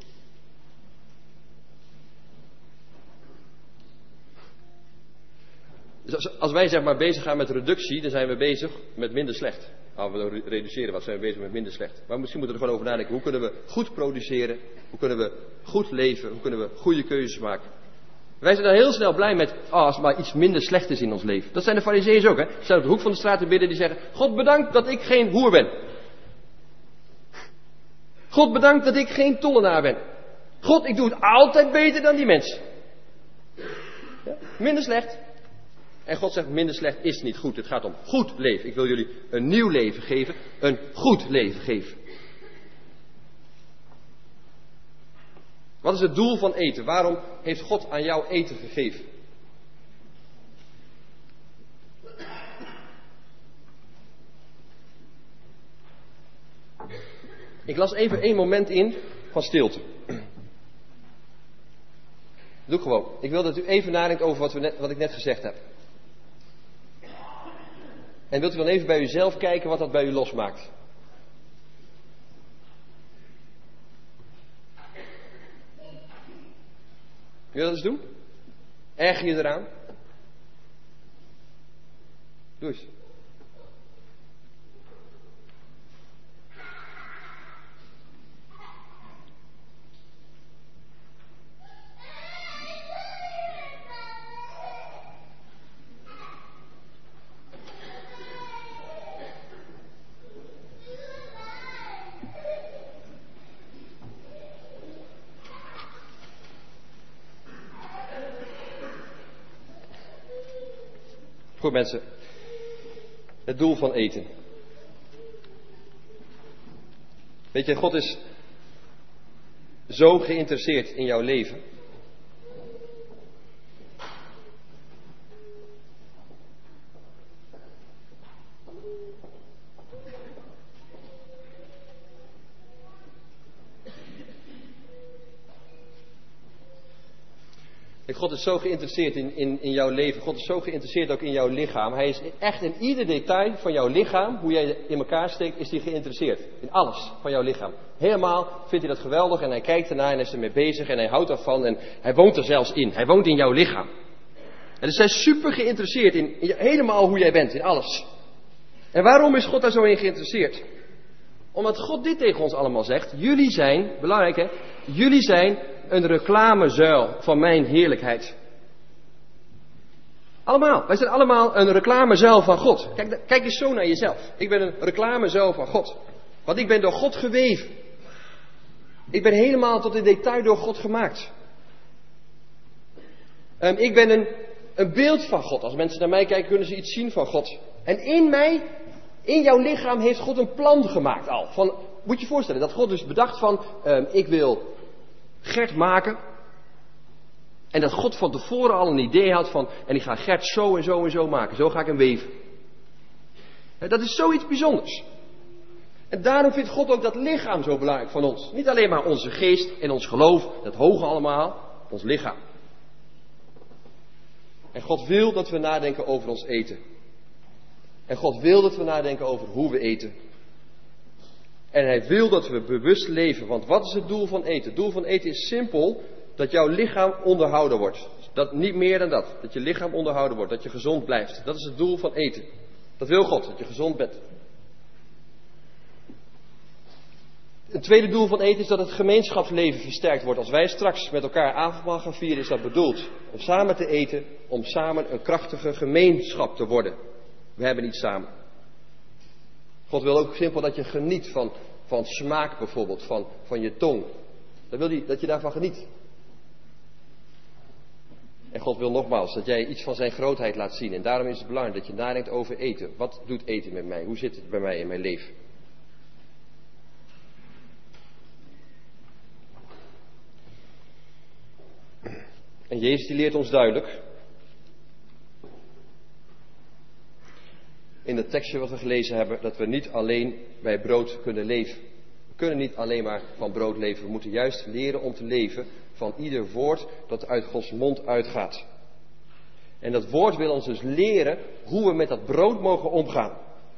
Dus als wij zeg maar bezig gaan met reductie, dan zijn we bezig met minder slecht. Als we reduceren, wat zijn we bezig met minder slecht. Maar misschien moeten we er gewoon over nadenken. Hoe kunnen we goed produceren? Hoe kunnen we goed leven? Hoe kunnen we goede keuzes maken? Wij zijn dan heel snel blij met, oh, als er maar iets minder slecht is in ons leven. Dat zijn de farizeeërs ook, hè. Ze staan op de hoek van de straat te bidden, die zeggen, God bedankt dat ik geen hoer ben. God bedankt dat ik geen tollenaar ben. God, ik doe het altijd beter dan die mensen. Ja, minder slecht. En God zegt, minder slecht is niet goed. Het gaat om goed leven. Ik wil jullie een nieuw leven geven. Een goed leven geven. Wat is het doel van eten? Waarom heeft God aan jou eten gegeven? Ik las even één moment in van stilte. Doe gewoon. Ik wil dat u even nadenkt over wat, we net, wat ik net gezegd heb. En wilt u dan even bij uzelf kijken wat dat bij u losmaakt? Wil je dat eens doen? Erger je eraan? Doe eens. Goed mensen, het doel van eten. Weet je, God is zo geïnteresseerd in jouw leven. God is zo geïnteresseerd in, in, in jouw leven. God is zo geïnteresseerd ook in jouw lichaam. Hij is echt in ieder detail van jouw lichaam, hoe jij in elkaar steekt, is hij geïnteresseerd. In alles van jouw lichaam. Helemaal vindt hij dat geweldig en hij kijkt ernaar en hij is ermee bezig en hij houdt ervan en hij woont er zelfs in. Hij woont in jouw lichaam. En dus hij is super geïnteresseerd in, in helemaal hoe jij bent, in alles. En waarom is God daar zo in geïnteresseerd? Omdat God dit tegen ons allemaal zegt. Jullie zijn, belangrijk hè, jullie zijn een reclamezuil van mijn heerlijkheid. Allemaal. Wij zijn allemaal een reclamezuil van God. Kijk, kijk eens zo naar jezelf. Ik ben een reclamezuil van God. Want ik ben door God geweven. Ik ben helemaal tot in detail door God gemaakt. Um, ik ben een, een beeld van God. Als mensen naar mij kijken kunnen ze iets zien van God. En in mij, in jouw lichaam heeft God een plan gemaakt al. Van, moet je je voorstellen dat God dus bedacht van, um, ik wil Gert maken. En dat God van tevoren al een idee had van, en ik ga Gert zo en zo en zo maken. Zo ga ik hem weven. Dat is zoiets bijzonders. En daarom vindt God ook dat lichaam zo belangrijk van ons. Niet alleen maar onze geest en ons geloof, dat hoge allemaal, ons lichaam. En God wil dat we nadenken over ons eten. En God wil dat we nadenken over hoe we eten. En hij wil dat we bewust leven. Want wat is het doel van eten? Het doel van eten is simpel. Dat jouw lichaam onderhouden wordt. Dat, niet meer dan dat. Dat je lichaam onderhouden wordt. Dat je gezond blijft. Dat is het doel van eten. Dat wil God. Dat je gezond bent. Het tweede doel van eten is dat het gemeenschapsleven versterkt wordt. Als wij straks met elkaar avondmaal gaan vieren is dat bedoeld. Om samen te eten. Om samen een krachtige gemeenschap te worden. We hebben niet samen. God wil ook simpel dat je geniet van, van smaak bijvoorbeeld, van, van je tong. Dan wil hij dat je daarvan geniet. En God wil nogmaals dat jij iets van zijn grootheid laat zien. En daarom is het belangrijk dat je nadenkt over eten. Wat doet eten met mij? Hoe zit het bij mij in mijn leven? En Jezus die leert ons duidelijk. In het tekstje wat we gelezen hebben, dat we niet alleen bij brood kunnen leven. We kunnen niet alleen maar van brood leven. We moeten juist leren om te leven van ieder woord dat uit Gods mond uitgaat. En dat woord wil ons dus leren hoe we met dat brood mogen omgaan.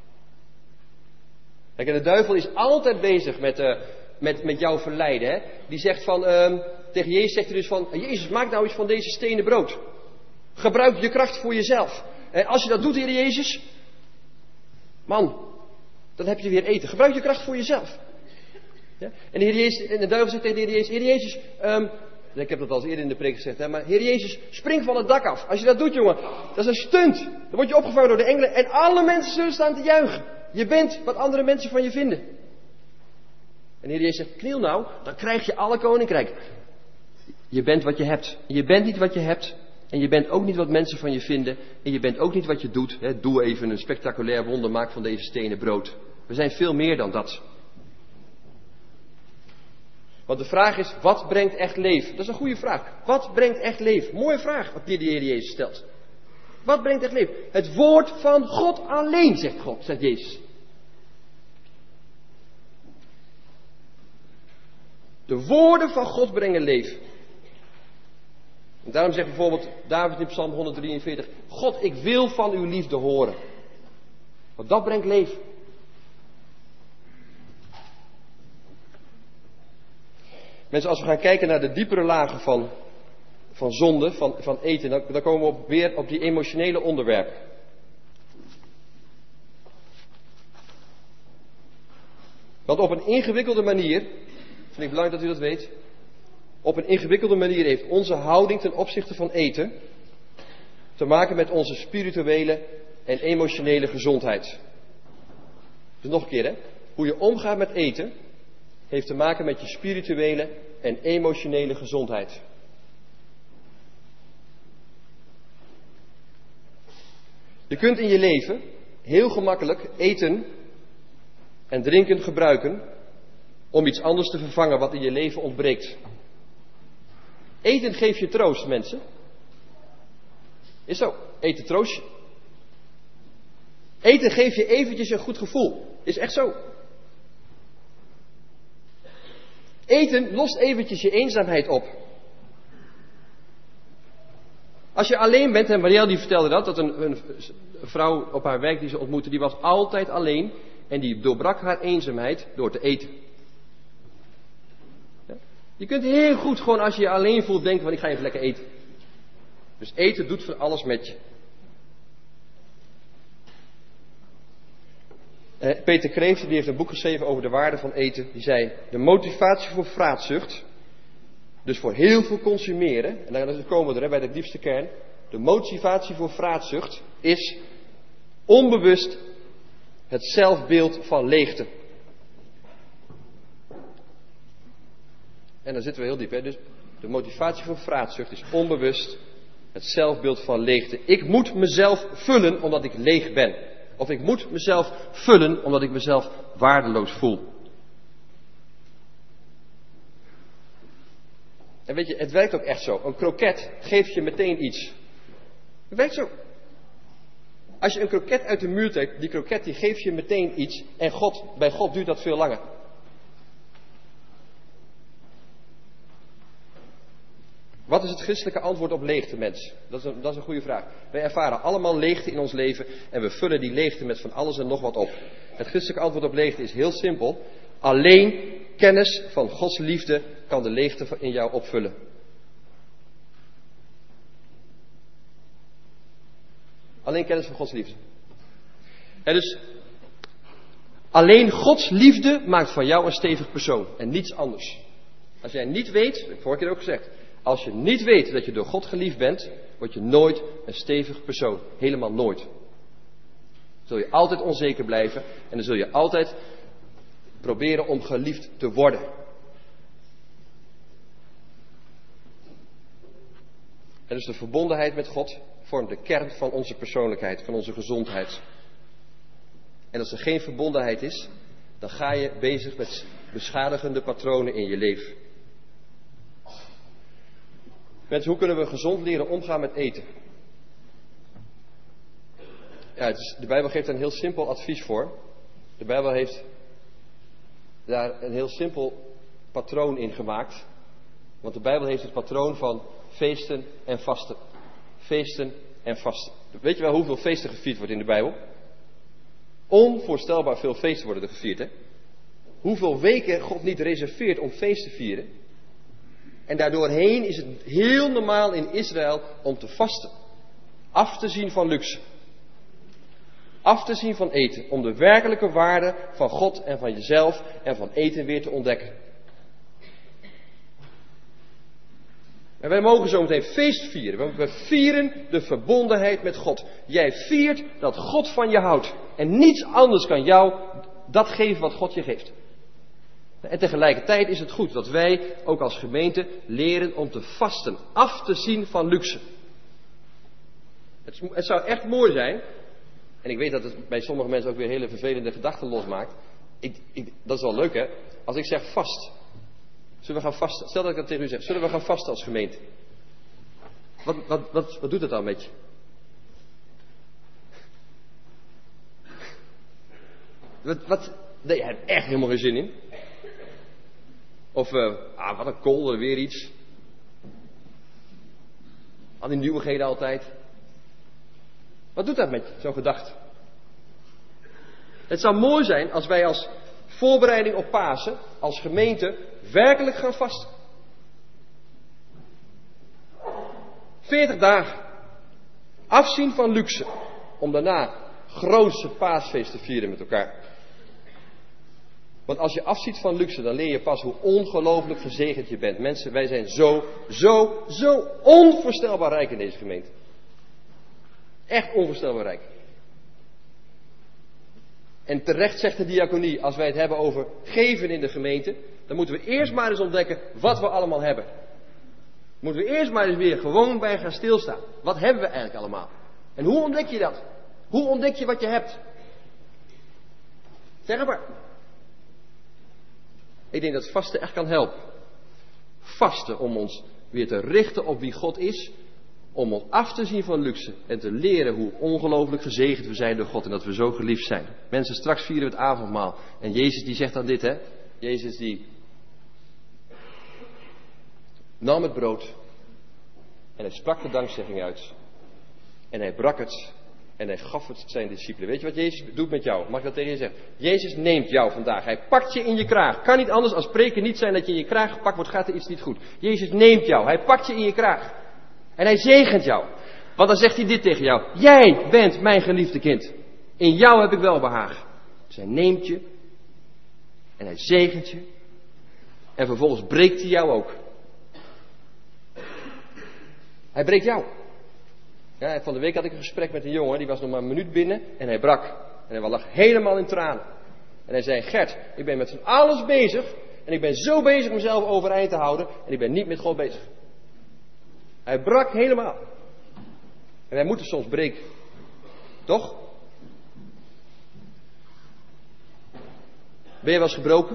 Kijk, en de duivel is altijd bezig met, uh, met, met jou verleiden. Hè? Die zegt van, uh, tegen Jezus zegt hij dus van, Jezus, maak nou eens van deze stenen brood. Gebruik je kracht voor jezelf. En als je dat doet, Heer Jezus, man, dan heb je weer eten. Gebruik je kracht voor jezelf. Ja? En, de Heer Jezus, en de duivel zegt tegen de Heer Jezus, Heer Jezus, um, ik heb dat al eens eerder in de preek gezegd, hè, maar Heer Jezus, spring van het dak af. Als je dat doet, jongen, dat is een stunt. Dan word je opgevangen door de engelen en alle mensen zullen staan te juichen. Je bent wat andere mensen van je vinden. En de Heer Jezus zegt, kniel nou, dan krijg je alle koninkrijk. Je bent wat je hebt. Je bent niet wat je hebt. En je bent ook niet wat mensen van je vinden. En je bent ook niet wat je doet. Hè. Doe even een spectaculair wonder, maak van deze stenen brood. We zijn veel meer dan dat. Want de vraag is, wat brengt echt leven? Dat is een goede vraag. Wat brengt echt leven? Mooie vraag wat die de Heer Jezus stelt. Wat brengt echt leven? Het woord van God alleen, zegt God, zegt Jezus. De woorden van God brengen leven. En daarom zegt bijvoorbeeld David in Psalm honderddrieënveertig, God, ik wil van uw liefde horen. Want dat brengt leven. Mensen, als we gaan kijken naar de diepere lagen van, van zonde, van, van eten, dan, dan komen we op, weer op die emotionele onderwerpen. Want op een ingewikkelde manier, vind ik belangrijk dat u dat weet, op een ingewikkelde manier heeft onze houding ten opzichte van eten te maken met onze spirituele en emotionele gezondheid. Dus nog een keer, hè. Hoe je omgaat met eten heeft te maken met je spirituele en emotionele gezondheid. Je kunt in je leven heel gemakkelijk eten en drinken gebruiken om iets anders te vervangen wat in je leven ontbreekt. Eten geeft je troost, mensen. Is zo. Eten troost je. Eten geeft je eventjes een goed gevoel. Is echt zo. Eten lost eventjes je eenzaamheid op. Als je alleen bent, en Marielle die vertelde dat, dat een, een vrouw op haar werk die ze ontmoette, die was altijd alleen en die doorbrak haar eenzaamheid door te eten. Ja? Je kunt heel goed gewoon als je je alleen voelt denken van ik ga even lekker eten. Dus eten doet van alles met je. Eh, Peter Kreeft, die heeft een boek geschreven over de waarde van eten. Die zei, de motivatie voor vraatzucht, dus voor heel veel consumeren, en dan komen we er bij de diepste kern. De motivatie voor vraatzucht is onbewust het zelfbeeld van leegte. En dan zitten we heel diep, hè. Dus de motivatie voor vraatzucht is onbewust het zelfbeeld van leegte. Ik moet mezelf vullen omdat ik leeg ben. Of ik moet mezelf vullen omdat ik mezelf waardeloos voel. En weet je, het werkt ook echt zo. Een kroket geeft je meteen iets. Het werkt zo. Als je een kroket uit de muur trekt, die kroket die geeft je meteen iets. En God, bij God duurt dat veel langer. Wat is het christelijke antwoord op leegte, mens? Dat is, een, dat is een goede vraag. Wij ervaren allemaal leegte in ons leven en we vullen die leegte met van alles en nog wat op. Het christelijke antwoord op leegte is heel simpel. Alleen kennis van Gods liefde kan de leegte in jou opvullen. Alleen kennis van Gods liefde. En dus, alleen Gods liefde maakt van jou een stevig persoon en niets anders. Als jij niet weet, dat heb ik vorige keer ook gezegd, als je niet weet dat je door God geliefd bent, word je nooit een stevig persoon. Helemaal nooit. Dan zul je altijd onzeker blijven en dan zul je altijd proberen om geliefd te worden. En dus de verbondenheid met God vormt de kern van onze persoonlijkheid, van onze gezondheid. En als er geen verbondenheid is, dan ga je bezig met beschadigende patronen in je leven. Mensen, hoe kunnen we gezond leren omgaan met eten? Ja, het is, de Bijbel geeft er een heel simpel advies voor. De Bijbel heeft daar een heel simpel patroon in gemaakt. Want de Bijbel heeft het patroon van feesten en vasten. Feesten en vasten. Weet je wel hoeveel feesten gevierd wordt in de Bijbel? Onvoorstelbaar veel feesten worden er gevierd, hè? Hoeveel weken God niet reserveert om feest te vieren. En daardoorheen is het heel normaal in Israël om te vasten. Af te zien van luxe. Af te zien van eten. Om de werkelijke waarde van God en van jezelf en van eten weer te ontdekken. En wij mogen zo meteen feest vieren. Want we vieren de verbondenheid met God. Jij viert dat God van je houdt. En niets anders kan jou dat geven wat God je geeft. En tegelijkertijd is het goed dat wij ook als gemeente leren om te vasten. Af te zien van luxe. Het, het zou echt mooi zijn. En ik weet dat het bij sommige mensen ook weer hele vervelende gedachten losmaakt. Ik, ik, dat is wel leuk, hè. Als ik zeg vast. Zullen we gaan vasten? Stel dat ik dat tegen u zeg. Zullen we gaan vasten als gemeente? Wat, wat, wat, wat doet het dan met je? Wat, wat, nee, je hebt echt helemaal geen zin in. Of, uh, ah, wat een kolder, weer iets. Al die nieuwigheden altijd. Wat doet dat met je, zo'n gedachte? Het zou mooi zijn als wij als voorbereiding op Pasen, als gemeente, werkelijk gaan vasten. veertig dagen. Afzien van luxe. Om daarna grootste paasfeest te vieren met elkaar. Want als je afziet van luxe, dan leer je pas hoe ongelooflijk gezegend je bent. Mensen, wij zijn zo, zo, zo onvoorstelbaar rijk in deze gemeente. Echt onvoorstelbaar rijk. En terecht zegt de diaconie, als wij het hebben over geven in de gemeente, dan moeten we eerst maar eens ontdekken wat we allemaal hebben. Moeten we eerst maar eens weer gewoon bij gaan stilstaan. Wat hebben we eigenlijk allemaal? En hoe ontdek je dat? Hoe ontdek je wat je hebt? Zeg het maar. Ik denk dat vasten echt kan helpen. Vasten om ons weer te richten op wie God is. Om ons af te zien van luxe en te leren hoe ongelooflijk gezegend we zijn door God en dat we zo geliefd zijn. Mensen, straks vieren we het avondmaal. En Jezus die zegt dan dit, hè. Jezus die nam het brood en hij sprak de dankzegging uit. En hij brak het en hij gaf het zijn discipelen. Weet je wat Jezus doet met jou? Mag ik dat tegen je zeggen? Jezus neemt jou vandaag. Hij pakt je in je kraag. Kan niet anders als spreken niet zijn dat je in je kraag gepakt wordt, gaat er iets niet goed. Jezus neemt jou. Hij pakt je in je kraag. En hij zegent jou. Want dan zegt hij dit tegen jou. Jij bent mijn geliefde kind. In jou heb ik welbehagen. Dus hij neemt je. En hij zegent je. En vervolgens breekt hij jou ook. Hij breekt jou. Ja, van de week had ik een gesprek met een jongen. Die was nog maar een minuut binnen. En hij brak. En hij lag helemaal in tranen. En hij zei, Gert, ik ben met van alles bezig. En ik ben zo bezig mezelf overeind te houden. En ik ben niet met God bezig. Hij brak helemaal. En wij moeten soms breken. Toch? Ben je wel eens gebroken?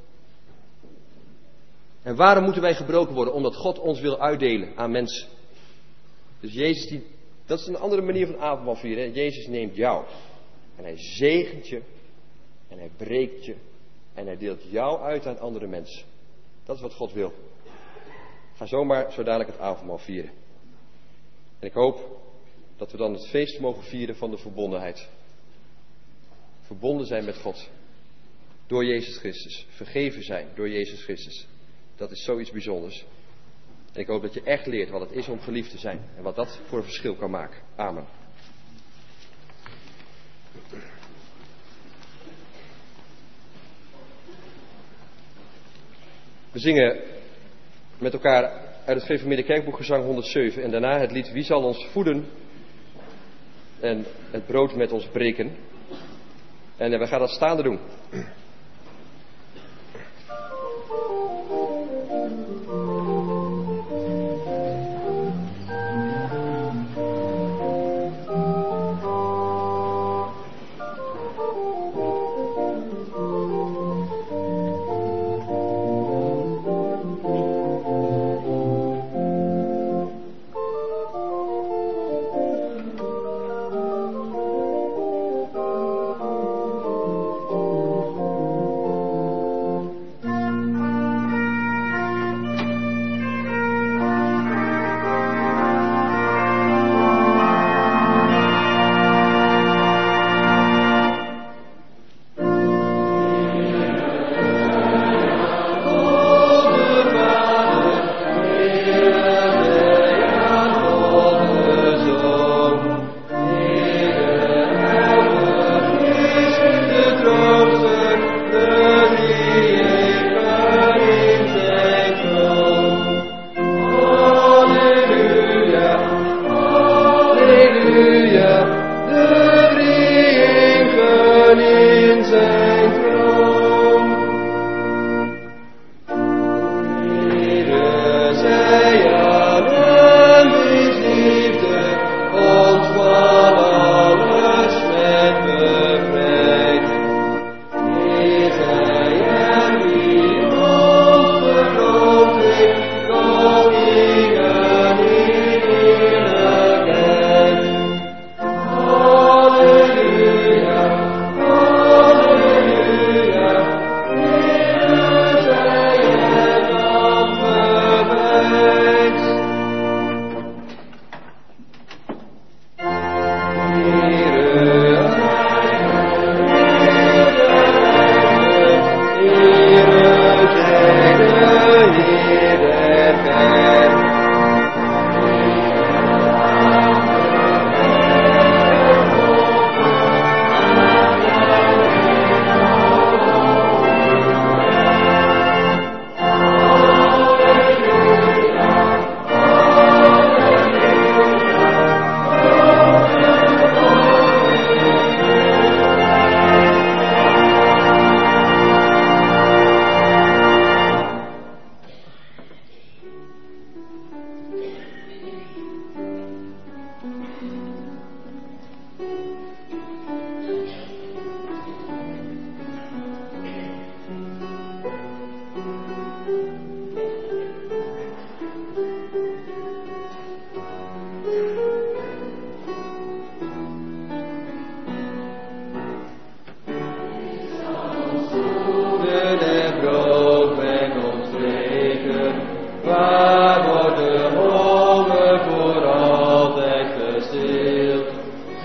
En waarom moeten wij gebroken worden? Omdat God ons wil uitdelen aan mensen. Dus Jezus, die, dat is een andere manier van avondmaal vieren. Hè? Jezus neemt jou. En hij zegent je. En hij breekt je. En hij deelt jou uit aan andere mensen. Dat is wat God wil. Ga zomaar zo dadelijk het avondmaal vieren. En ik hoop dat we dan het feest mogen vieren van de verbondenheid. Verbonden zijn met God. Door Jezus Christus. Vergeven zijn door Jezus Christus. Dat is zoiets bijzonders. En ik hoop dat je echt leert wat het is om geliefd te zijn. En wat dat voor een verschil kan maken. Amen. We zingen met elkaar uit het Gereformeerde Kerkboek gezang honderdzeven. En daarna het lied Wie zal ons voeden en het brood met ons breken. En we gaan dat staande doen. Oh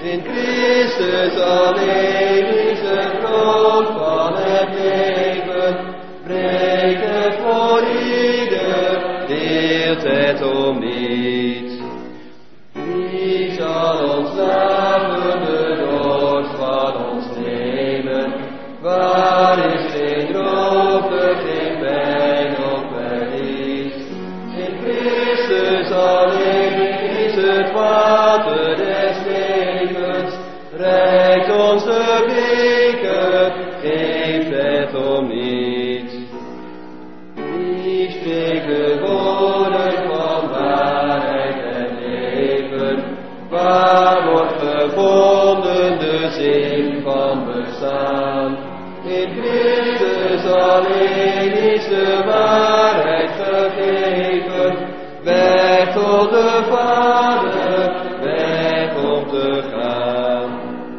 In Christus alleen is het brood van het leven. Breekt het voor ieder, deelt het om niet. Wie zal ons laven de dood van ons nemen? Waar is geen droogte, geen pijn of verlies? In Christus alleen is het water des levens. Reikt ons de beker, geeft het om niet. Wie spreekt de woorden van waarheid en leven? Waar wordt gevonden de zin van bestaan? In Christus alleen is de waarheid gegeven. Weg tot de Vader, weg om te gaan.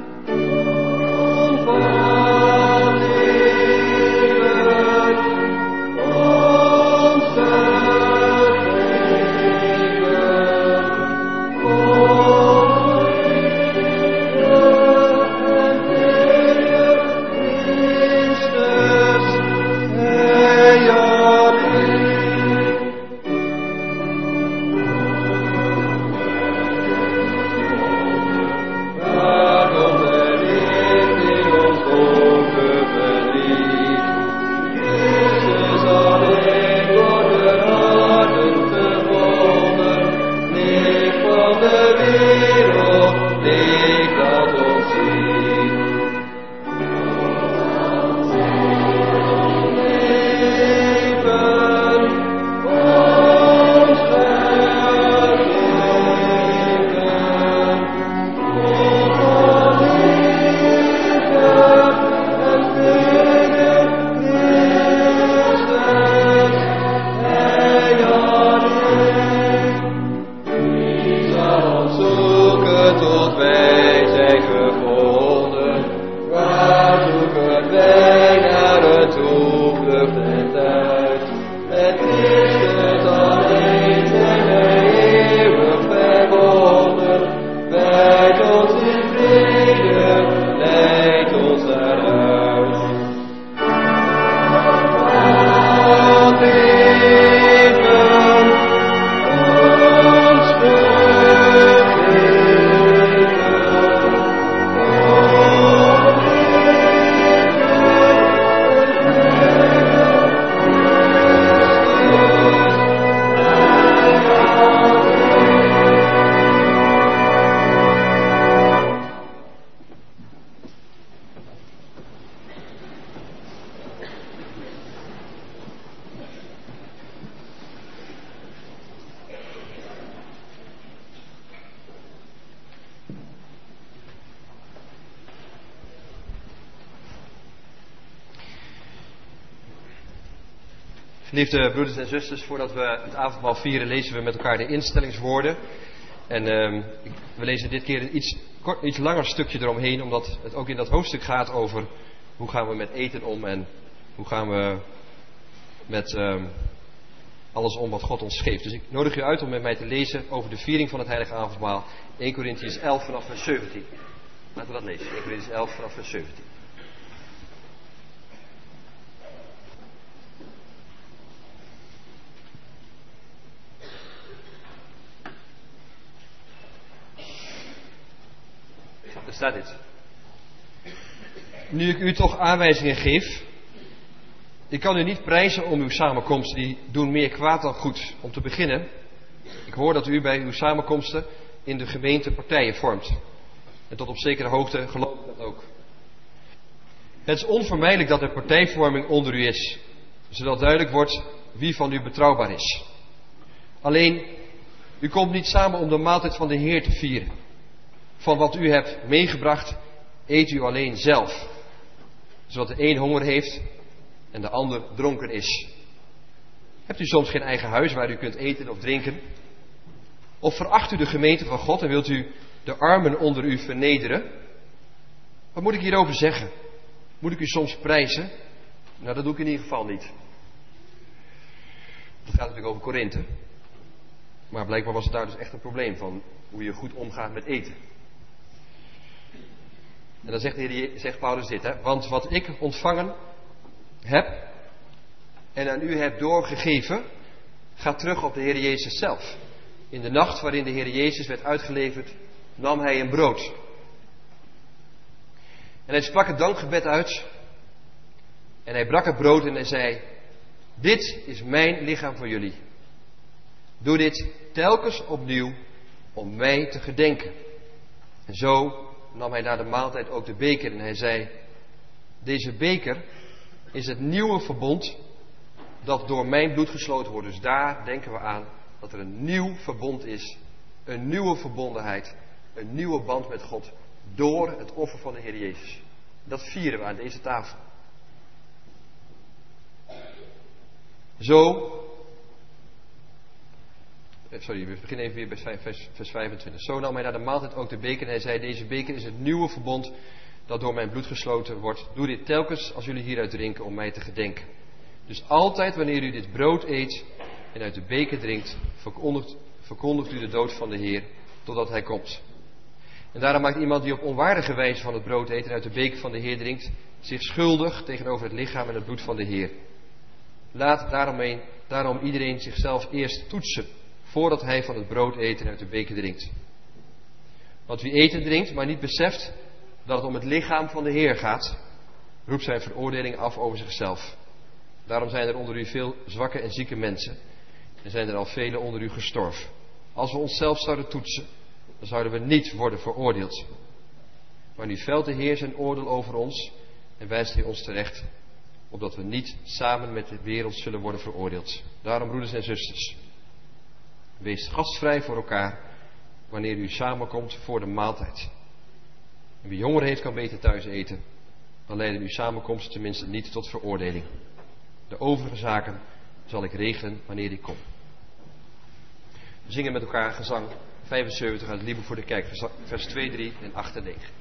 Van leven, ons gegeven. Om eeuwig en eeuwig Christus, Hij alleen. Waar komt er licht in ons donker verdriet? Christus alleen door de harten gevonden. Licht van de wereld, licht dat ons ziet. Leven, ons gegeven. Om van leven en vrede Christus, Hij alleen. Wie zal ons zoeken tot wij zijn gevonden? Waar zoeken wij naar een toevlucht en thuis? Met Christus alleen zijn wij eeuwig verbonden. Wijdt ons in vrede, leidt ons naar huis. Van leven, ons gegeven. Om Geliefde broeders en zusters, voordat we het avondmaal vieren, lezen we met elkaar de instellingswoorden. En uh, we lezen dit keer een iets, kort, iets langer stukje eromheen, omdat het ook in dat hoofdstuk gaat over hoe gaan we met eten om en hoe gaan we met uh, alles om wat God ons geeft. Dus ik nodig u uit om met mij te lezen over de viering van het heilige avondmaal. eerste Korintiërs elf vanaf vers zeventien. Laten we dat lezen. eerste Korintiërs elf vanaf vers zeventien. Daar staat dit. Nu ik u toch aanwijzingen geef. Ik kan u niet prijzen om uw samenkomsten, die doen meer kwaad dan goed. Om te beginnen, ik hoor dat u bij uw samenkomsten in de gemeente partijen vormt. En tot op zekere hoogte geloof ik dat ook. Het is onvermijdelijk dat er partijvorming onder u is, zodat duidelijk wordt wie van u betrouwbaar is. Alleen, u komt niet samen om de maaltijd van de Heer te vieren. Van wat u hebt meegebracht, eet u alleen zelf, zodat de een honger heeft en de ander dronken is. Hebt u soms geen eigen huis waar u kunt eten of drinken? Of veracht u de gemeente van God en wilt u de armen onder u vernederen? Wat moet ik hierover zeggen? Moet ik u soms prijzen? Nou, dat doe ik in ieder geval niet. Het gaat natuurlijk over Korinthe. Maar blijkbaar was het daar dus echt een probleem van hoe je goed omgaat met eten. En dan zegt, de Heer, zegt Paulus dit, hè? Want wat ik ontvangen heb en aan u heb doorgegeven, gaat terug op de Heer Jezus zelf. In de nacht waarin de Heer Jezus werd uitgeleverd, nam hij een brood. En hij sprak het dankgebed uit. En hij brak het brood en hij zei, dit is mijn lichaam voor jullie. Doe dit telkens opnieuw om mij te gedenken. En zo nam hij na de maaltijd ook de beker en hij zei, deze beker is het nieuwe verbond dat door mijn bloed gesloten wordt. Dus daar denken we aan dat er een nieuw verbond is, een nieuwe verbondenheid, een nieuwe band met God door het offer van de Heer Jezus. Dat vieren we aan deze tafel. Zo, sorry, we beginnen even weer bij vers, vers vijfentwintig. Zo nam hij na de maaltijd ook de beker en hij zei, deze beker is het nieuwe verbond dat door mijn bloed gesloten wordt. Doe dit telkens als jullie hieruit drinken om mij te gedenken. Dus altijd wanneer u dit brood eet en uit de beker drinkt, verkondigt, verkondigt u de dood van de Heer totdat hij komt. En daarom maakt iemand die op onwaardige wijze van het brood eet en uit de beker van de Heer drinkt, zich schuldig tegenover het lichaam en het bloed van de Heer. Laat daarom, daarom iedereen zichzelf eerst toetsen, voordat hij van het brood eet en uit de beker drinkt. Want wie eet en drinkt, maar niet beseft dat het om het lichaam van de Heer gaat, roept zijn veroordeling af over zichzelf. Daarom zijn er onder u veel zwakke en zieke mensen, en zijn er al velen onder u gestorven. Als we onszelf zouden toetsen, dan zouden we niet worden veroordeeld. Maar nu velt de Heer zijn oordeel over ons en wijst hij ons terecht, opdat we niet samen met de wereld zullen worden veroordeeld. Daarom, broeders en zusters, wees gastvrij voor elkaar wanneer u samenkomt voor de maaltijd. En wie honger heeft, kan beter thuis eten. Dan leiden uw samenkomsten tenminste niet tot veroordeling. De overige zaken zal ik regelen wanneer ik kom. We zingen met elkaar gezang vijfenzeventig uit het Liedboek voor de Kerk, vers twee, drie en acht en negen.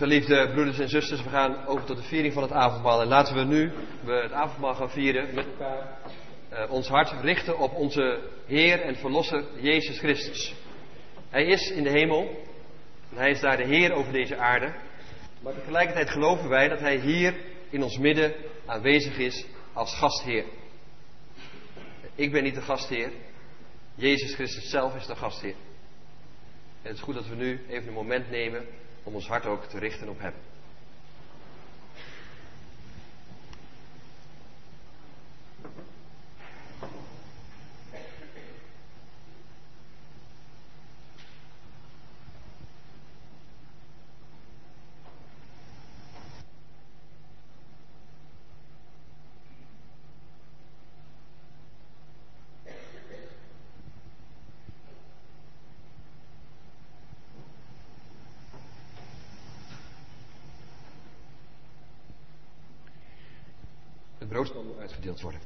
Geliefde broeders en zusters, we gaan over tot de viering van het avondmaal. En laten we nu we het avondmaal gaan vieren met elkaar uh, ons hart richten op onze Heer en Verlosser Jezus Christus. Hij is in de hemel en hij is daar de Heer over deze aarde. Maar tegelijkertijd geloven wij dat hij hier in ons midden aanwezig is als gastheer. Ik ben niet de gastheer, Jezus Christus zelf is de gastheer. En het is goed dat we nu even een moment nemen om ons hart ook te richten op hem. Het brood zal nu uitgedeeld worden.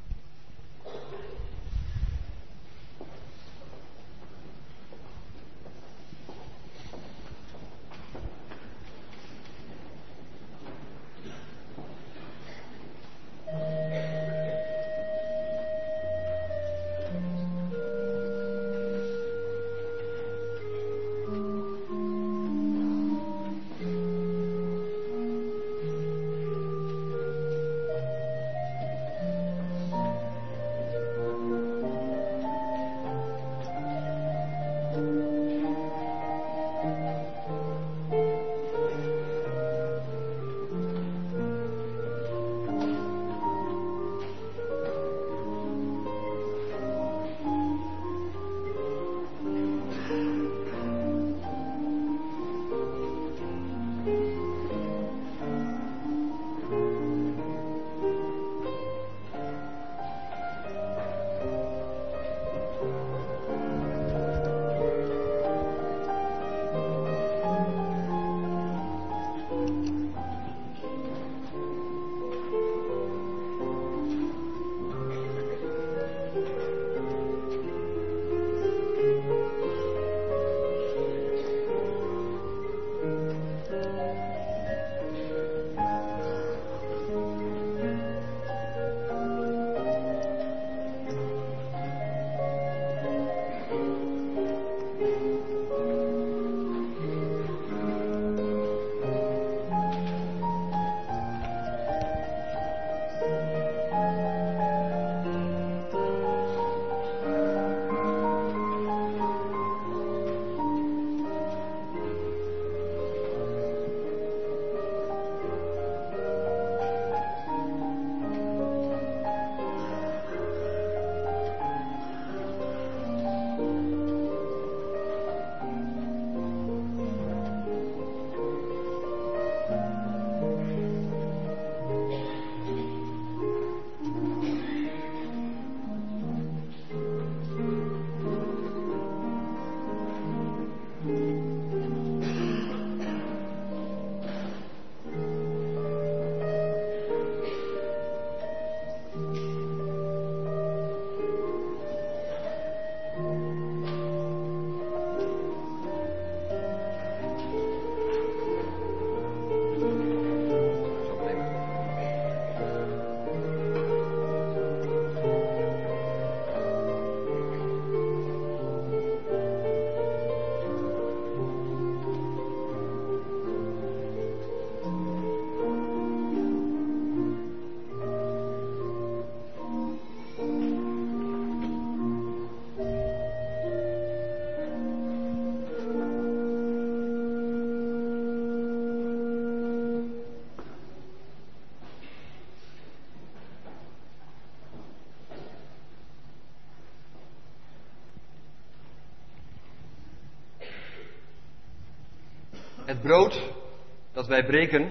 Het brood dat wij breken,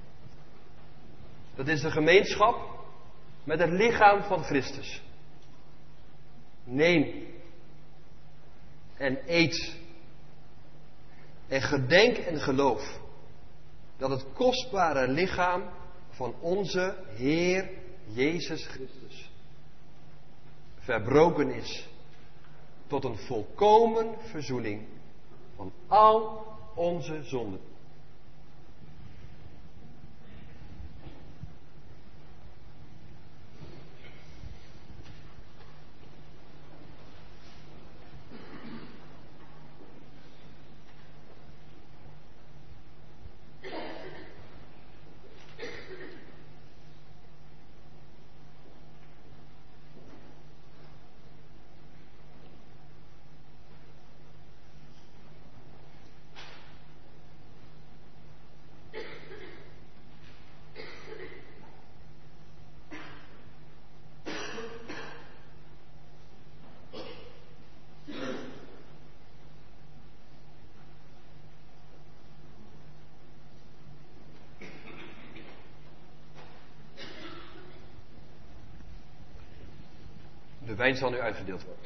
dat is de gemeenschap met het lichaam van Christus. Neem en eet en gedenk en geloof dat het kostbare lichaam van onze Heer Jezus Christus verbroken is tot een volkomen verzoening van al onze zonden. De wijn zal nu uitgedeeld worden.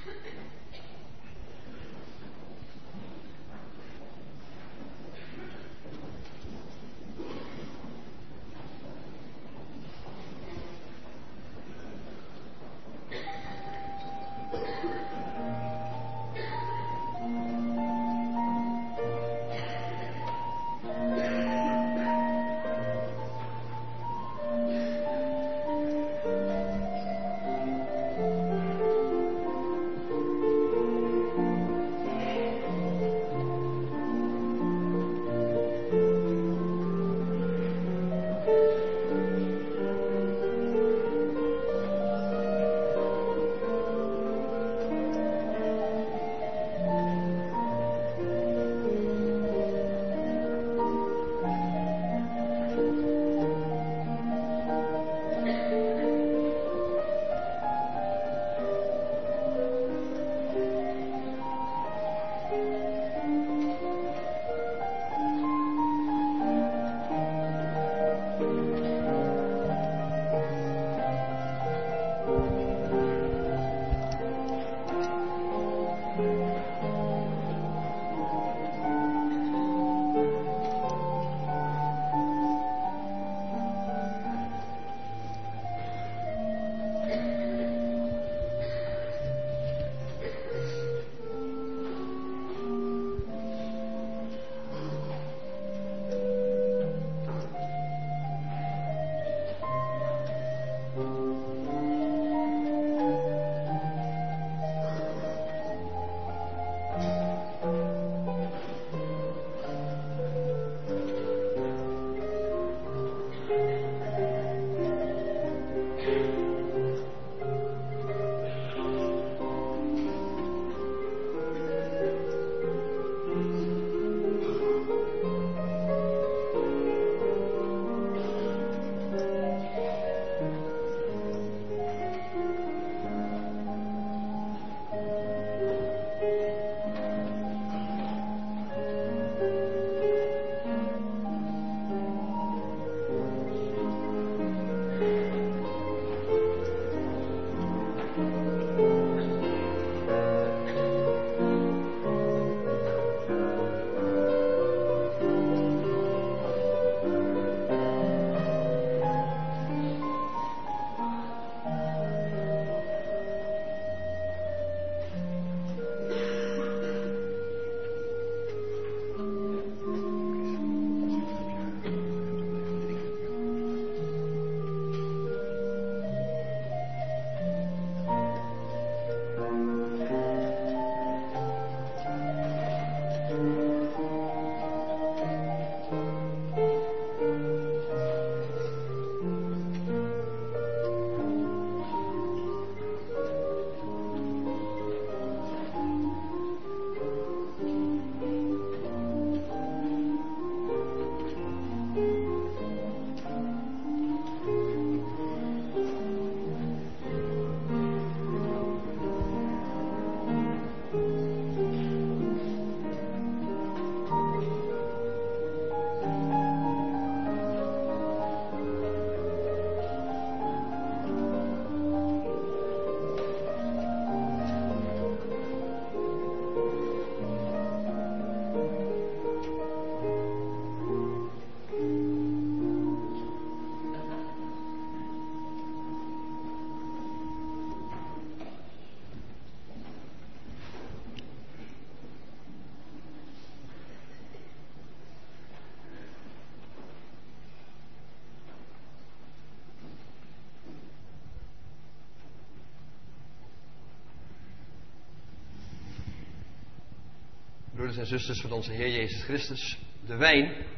Broeders en zusters van onze Heer Jezus Christus, de wijn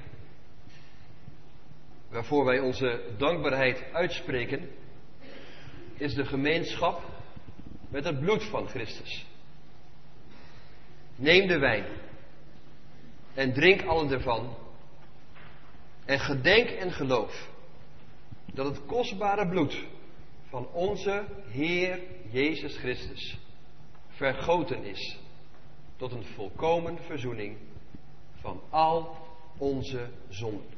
waarvoor wij onze dankbaarheid uitspreken, is de gemeenschap met het bloed van Christus. Neem de wijn en drink allen ervan en gedenk en geloof dat het kostbare bloed van onze Heer Jezus Christus vergoten is tot een volkomen verzoening van al onze zonden.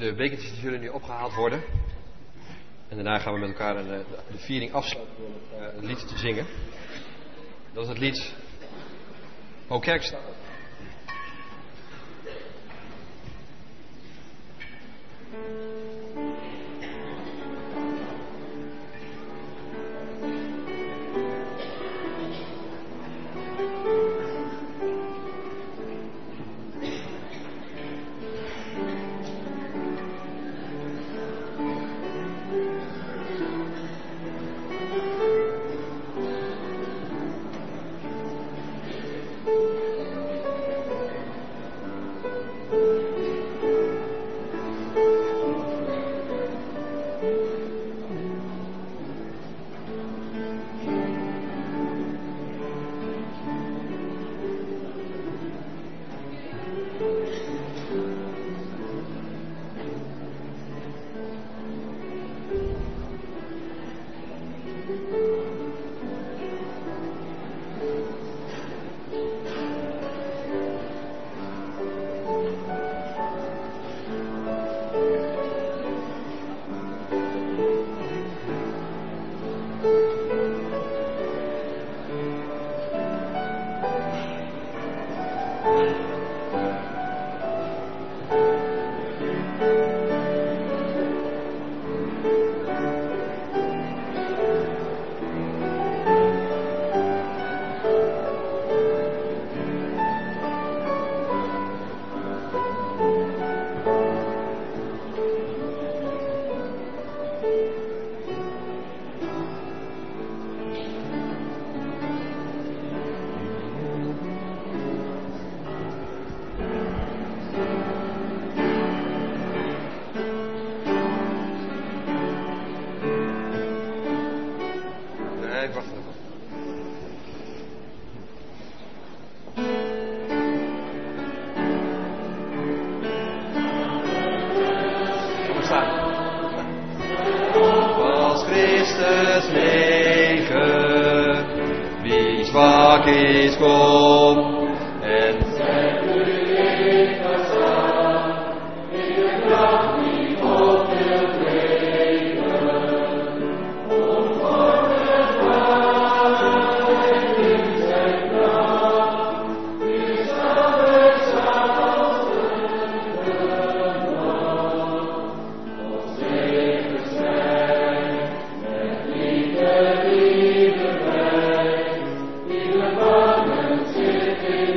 De bekertjes die zullen nu opgehaald worden. En daarna gaan we met elkaar een, de viering afsluiten door uh, een lied te zingen. Dat is het lied O Kerk staat. Thank you.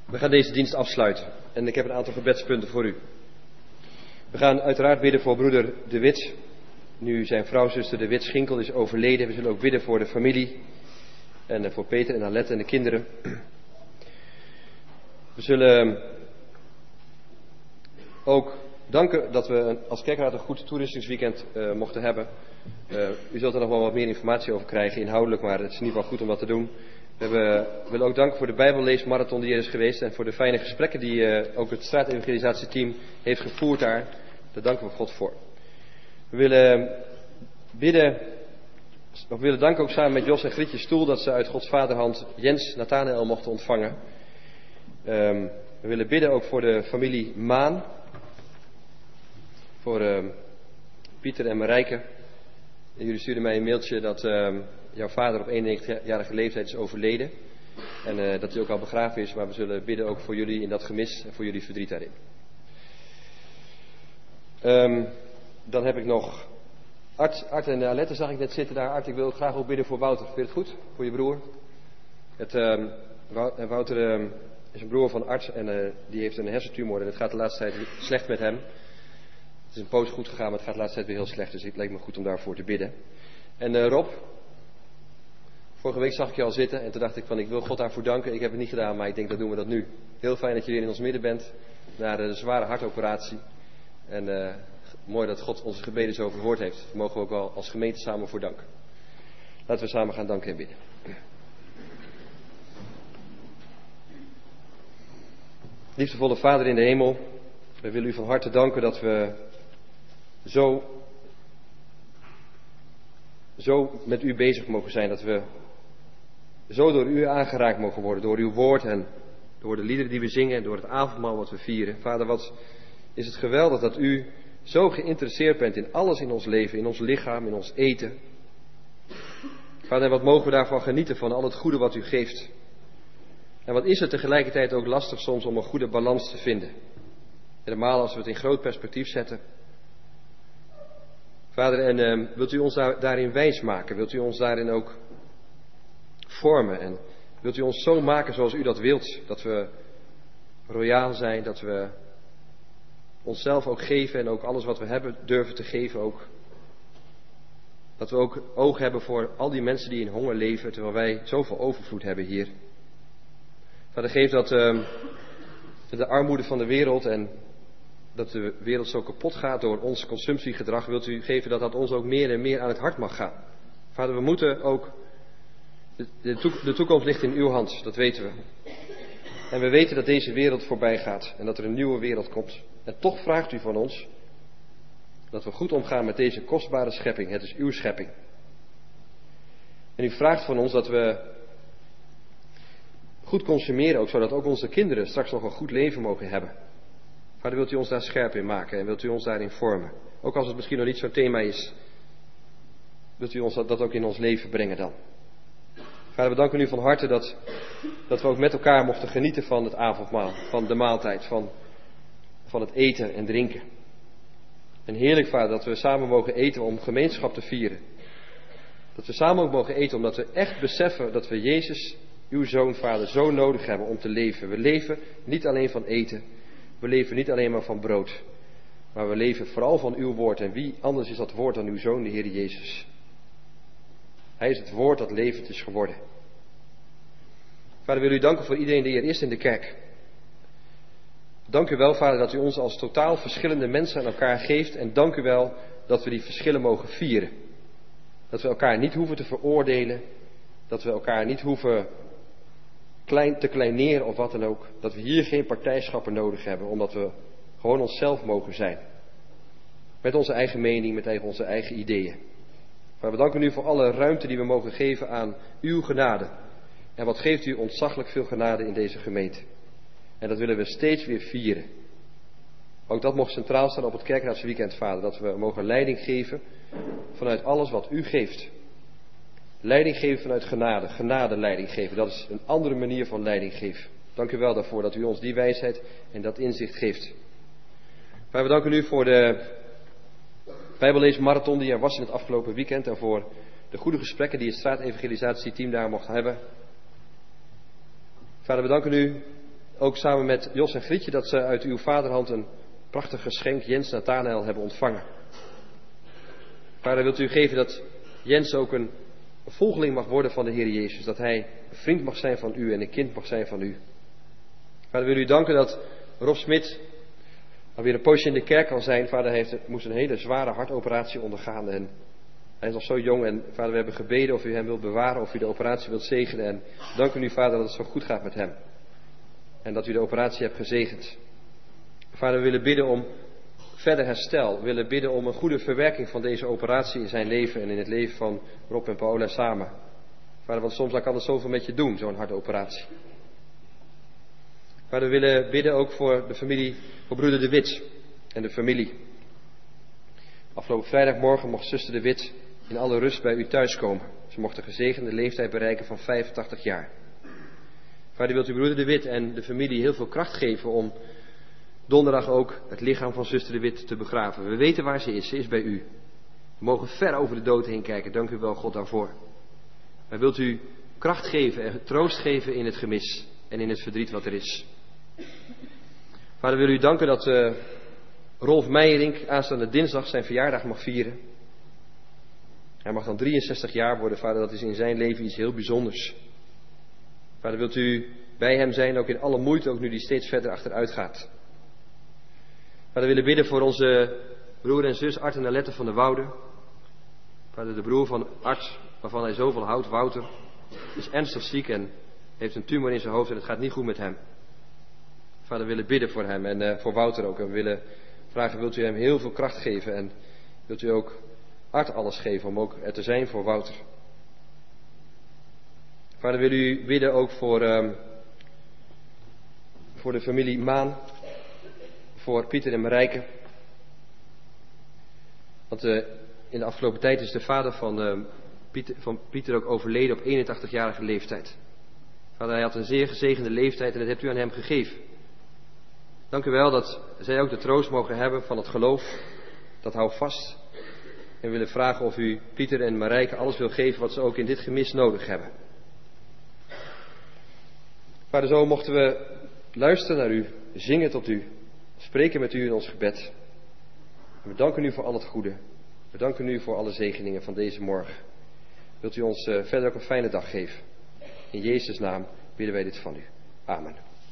We gaan deze dienst afsluiten en ik heb een aantal gebedspunten voor u. We gaan uiteraard bidden voor broeder De Wit. Nu zijn vrouw, zuster De Wit Schinkel is overleden. We zullen ook bidden voor de familie en voor Peter en Alette en de kinderen. We zullen ook danken dat we als kerkraad een goed toeristingsweekend uh, mochten hebben. Uh, u zult er nog wel wat meer informatie over krijgen, inhoudelijk, maar het is in ieder geval goed om dat te doen. We hebben, willen ook danken voor de Bijbelleesmarathon die er is geweest en voor de fijne gesprekken die uh, ook het straatevangelisatie-team heeft gevoerd daar. Daar danken we God voor. We willen bidden, we willen danken ook samen met Jos en Grietje Stoel dat ze uit Gods vaderhand Jens Nathanael mochten ontvangen. Um, we willen bidden ook voor de familie Maan, voor uh, Pieter en Marijke. En jullie stuurden mij een mailtje dat uh, jouw vader op eenennegentigjarige leeftijd is overleden. En uh, dat hij ook al begraven is, maar we zullen bidden ook voor jullie in dat gemis en voor jullie verdriet daarin. Um, dan heb ik nog Art, Art en Alette zag ik net zitten daar. Art, ik wil graag ook bidden voor Wouter. Vind je het goed? Voor je broer? Het, um, Wouter um, is een broer van Art en uh, die heeft een hersentumor en het gaat de laatste tijd slecht met hem. Het is een poos goed gegaan, maar het gaat de laatste tijd weer heel slecht, dus het leek me goed om daarvoor te bidden. En uh, Rob, vorige week zag ik je al zitten en toen dacht ik van ik wil God daarvoor danken. Ik heb het niet gedaan, maar ik denk dat doen we dat nu. Heel fijn dat je weer in ons midden bent, na de zware hartoperatie. En uh, mooi dat God onze gebeden zo verhoord heeft. Daar mogen we ook wel als gemeente samen voor danken. Laten we samen gaan danken en bidden. Liefdevolle Vader in de hemel, we willen u van harte danken dat we zo, zo met u bezig mogen zijn. Dat we zo door u aangeraakt mogen worden, door uw woord en door de liederen die we zingen en door het avondmaal wat we vieren. Vader, wat is het geweldig dat u zo geïnteresseerd bent in alles in ons leven, in ons lichaam, in ons eten. Vader, wat mogen we daarvan genieten, van al het goede wat u geeft. En wat is het tegelijkertijd ook lastig soms om een goede balans te vinden. Helemaal als we het in groot perspectief zetten. Vader, en uh, wilt u ons daar, daarin wijs maken? Wilt u ons daarin ook vormen? En wilt u ons zo maken zoals u dat wilt? Dat we royaal zijn, dat we onszelf ook geven en ook alles wat we hebben durven te geven ook. Dat we ook oog hebben voor al die mensen die in honger leven, terwijl wij zoveel overvloed hebben hier. Vader, geef dat uh, de armoede van de wereld en dat de wereld zo kapot gaat door ons consumptiegedrag, wilt u geven dat dat ons ook meer en meer aan het hart mag gaan. Vader, we moeten ook, de toekomst ligt in uw hand, dat weten we. En we weten dat deze wereld voorbij gaat en dat er een nieuwe wereld komt. En toch vraagt u van ons dat we goed omgaan met deze kostbare schepping. Het is uw schepping. En u vraagt van ons dat we goed consumeren, ook zodat ook onze kinderen straks nog een goed leven mogen hebben. Vader, wilt u ons daar scherp in maken en wilt u ons daarin vormen? Ook als het misschien nog niet zo'n thema is, wilt u ons dat, dat ook in ons leven brengen dan? Vader, we danken u van harte dat, dat we ook met elkaar mochten genieten van het avondmaal, van de maaltijd, van, van het eten en drinken. En heerlijk, Vader, dat we samen mogen eten om gemeenschap te vieren. Dat we samen ook mogen eten omdat we echt beseffen dat we Jezus, uw Zoon, Vader, zo nodig hebben om te leven. We leven niet alleen van eten, we leven niet alleen maar van brood, maar we leven vooral van uw woord. En wie anders is dat woord dan uw Zoon, de Heer Jezus? Hij is het woord dat levend is geworden. Vader, wil u danken voor iedereen die er is in de kerk. Dank u wel, Vader, dat u ons als totaal verschillende mensen aan elkaar geeft. En dank u wel dat we die verschillen mogen vieren. Dat we elkaar niet hoeven te veroordelen. Dat we elkaar niet hoeven klein, te kleineren of wat dan ook. Dat we hier geen partijschappen nodig hebben, omdat we gewoon onszelf mogen zijn. Met onze eigen mening, met onze eigen ideeën. Maar we danken u voor alle ruimte die we mogen geven aan uw genade. En wat geeft u ontzaglijk veel genade in deze gemeente. En dat willen we steeds weer vieren. Ook dat mocht centraal staan op het kerkraadsweekend, Vader. Dat we mogen leiding geven vanuit alles wat u geeft. Leiding geven vanuit genade. Genade leiding geven. Dat is een andere manier van leiding geven. Dank u wel daarvoor dat u ons die wijsheid en dat inzicht geeft. Maar we danken u voor de Bijbelleesmarathon die er was in het afgelopen weekend. En voor de goede gesprekken die het straatevangelisatieteam daar mocht hebben. Vader, we danken u ook samen met Jos en Grietje, dat ze uit uw vaderhand een prachtig geschenk, Jens Nathanael, hebben ontvangen. Vader, wilt u geven dat Jens ook een volgeling mag worden van de Heer Jezus. Dat hij een vriend mag zijn van u en een kind mag zijn van u. Vader, wil u danken dat Rob Smit alweer een poosje in de kerk kan zijn. Vader, hij heeft, moest een hele zware hartoperatie ondergaan. En hij is nog zo jong. En vader, we hebben gebeden of u hem wilt bewaren, of u de operatie wilt zegenen. En danken u, vader, dat het zo goed gaat met hem. En dat u de operatie hebt gezegend. Vader, we willen bidden om verder herstel. We willen bidden om een goede verwerking van deze operatie in zijn leven en in het leven van Rob en Paola samen. Vader, want soms dan kan het zoveel met je doen, zo'n hartoperatie. Vader, we willen bidden ook voor de familie, voor broeder De Wit en de familie. Afgelopen vrijdagmorgen mocht zuster De Wit in alle rust bij u thuiskomen. Ze mocht een gezegende leeftijd bereiken van vijfentachtig jaar. Vader, wilt u broeder De Wit en de familie heel veel kracht geven om donderdag ook het lichaam van zuster De Wit te begraven. We weten waar ze is, ze is bij u. We mogen ver over de dood heen kijken, dank u wel God daarvoor. Maar wilt u kracht geven en troost geven in het gemis en in het verdriet wat er is. Vader, wil u danken dat uh, Rolf Meijerink aanstaande dinsdag zijn verjaardag mag vieren. Hij mag dan drieënzestig jaar worden, vader, dat is in zijn leven iets heel bijzonders. Vader, wilt u bij hem zijn, ook in alle moeite, ook nu die steeds verder achteruit gaat. Vader, we willen bidden voor onze broer en zus Art en Alette van der Woude. Vader, de broer van Art, waarvan hij zoveel houdt, Wouter, is ernstig ziek en heeft een tumor in zijn hoofd en het gaat niet goed met hem. Vader, we willen bidden voor hem en uh, voor Wouter ook. En we willen vragen, wilt u hem heel veel kracht geven en wilt u ook Art alles geven om ook er te zijn voor Wouter. Vader, wil u bidden ook voor, um, voor de familie Maan, voor Pieter en Marijke. Want uh, in de afgelopen tijd is de vader van, uh, Pieter, van Pieter ook overleden op eenentachtigjarige leeftijd. Vader, hij had een zeer gezegende leeftijd en dat hebt u aan hem gegeven. Dank u wel dat zij ook de troost mogen hebben van het geloof. Dat houdt vast. En we willen vragen of u Pieter en Marijke alles wil geven wat ze ook in dit gemis nodig hebben. Vader, zo mochten we luisteren naar u, zingen tot u, spreken met u in ons gebed. En we danken u voor al het goede. We danken u voor alle zegeningen van deze morgen. Wilt u ons uh, verder ook een fijne dag geven. In Jezus' naam bidden wij dit van u. Amen.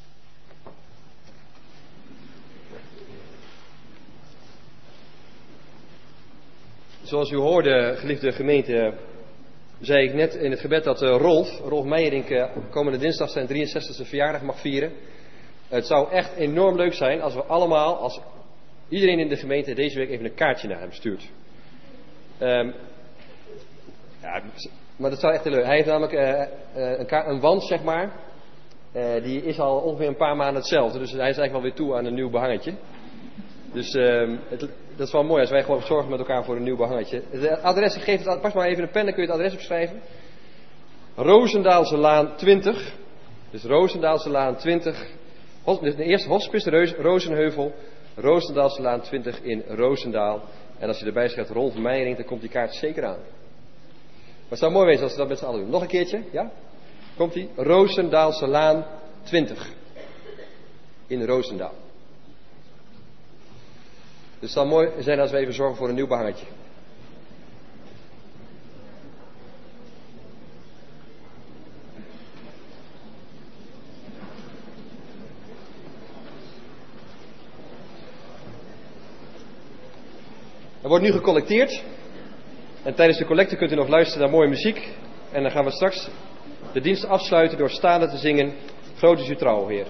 Zoals u hoorde, geliefde gemeente, zei ik net in het gebed dat uh, Rolf, Rolf Meijerink, uh, komende dinsdag zijn drieënzestigste verjaardag mag vieren. Het zou echt enorm leuk zijn als we allemaal, als iedereen in de gemeente deze week even een kaartje naar hem stuurt. Um, ja, maar dat zou echt heel leuk. Hij heeft namelijk uh, uh, een, ka- een wand, zeg maar. Uh, die is al ongeveer een paar maanden hetzelfde. Dus hij is eigenlijk wel weer toe aan een nieuw behangetje. Dus uh, het, dat is wel mooi als wij gewoon zorgen met elkaar voor een nieuw behangetje. Het adres, ik geef het, pas maar even een pen, dan kun je het adres opschrijven. Roosendaalse Laan twintig. Dus Roosendaalse Laan twintig. De eerste hospice, Reus, Rozenheuvel. Roosendaalse Laan twintig in Roosendaal. En als je erbij schrijft Rolf Meijerink, dan komt die kaart zeker aan. Maar het zou mooi wezen als we dat met z'n allen doen. Nog een keertje, ja? Komt-ie? Roosendaalse Laan twintig. In Roosendaal. Dus het zou mooi zijn als we even zorgen voor een nieuw behangetje. Er wordt nu gecollecteerd. En tijdens de collecte kunt u nog luisteren naar mooie muziek. En dan gaan we straks de dienst afsluiten door staande te zingen. Groot is uw trouw, Heer.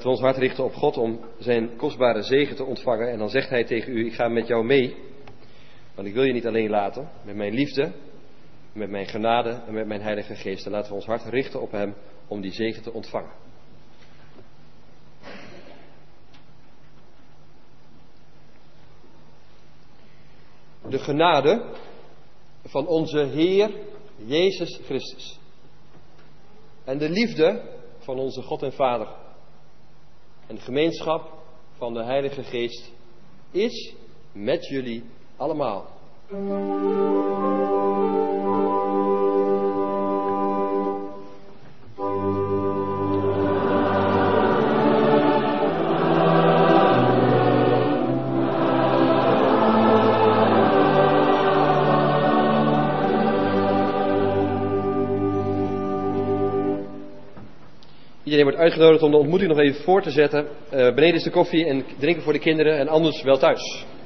we ons hart richten op God om zijn kostbare zegen te ontvangen. En dan zegt hij tegen u, ik ga met jou mee. Want ik wil je niet alleen laten. Met mijn liefde, met mijn genade en met mijn Heilige Geest. En laten we ons hart richten op hem om die zegen te ontvangen. De genade van onze Heer Jezus Christus. En de liefde van onze God en Vader. En de gemeenschap van de Heilige Geest is met jullie allemaal. Iedereen wordt uitgenodigd om de ontmoeting nog even voor te zetten. Uh, beneden is de koffie en drinken voor de kinderen en anders wel thuis.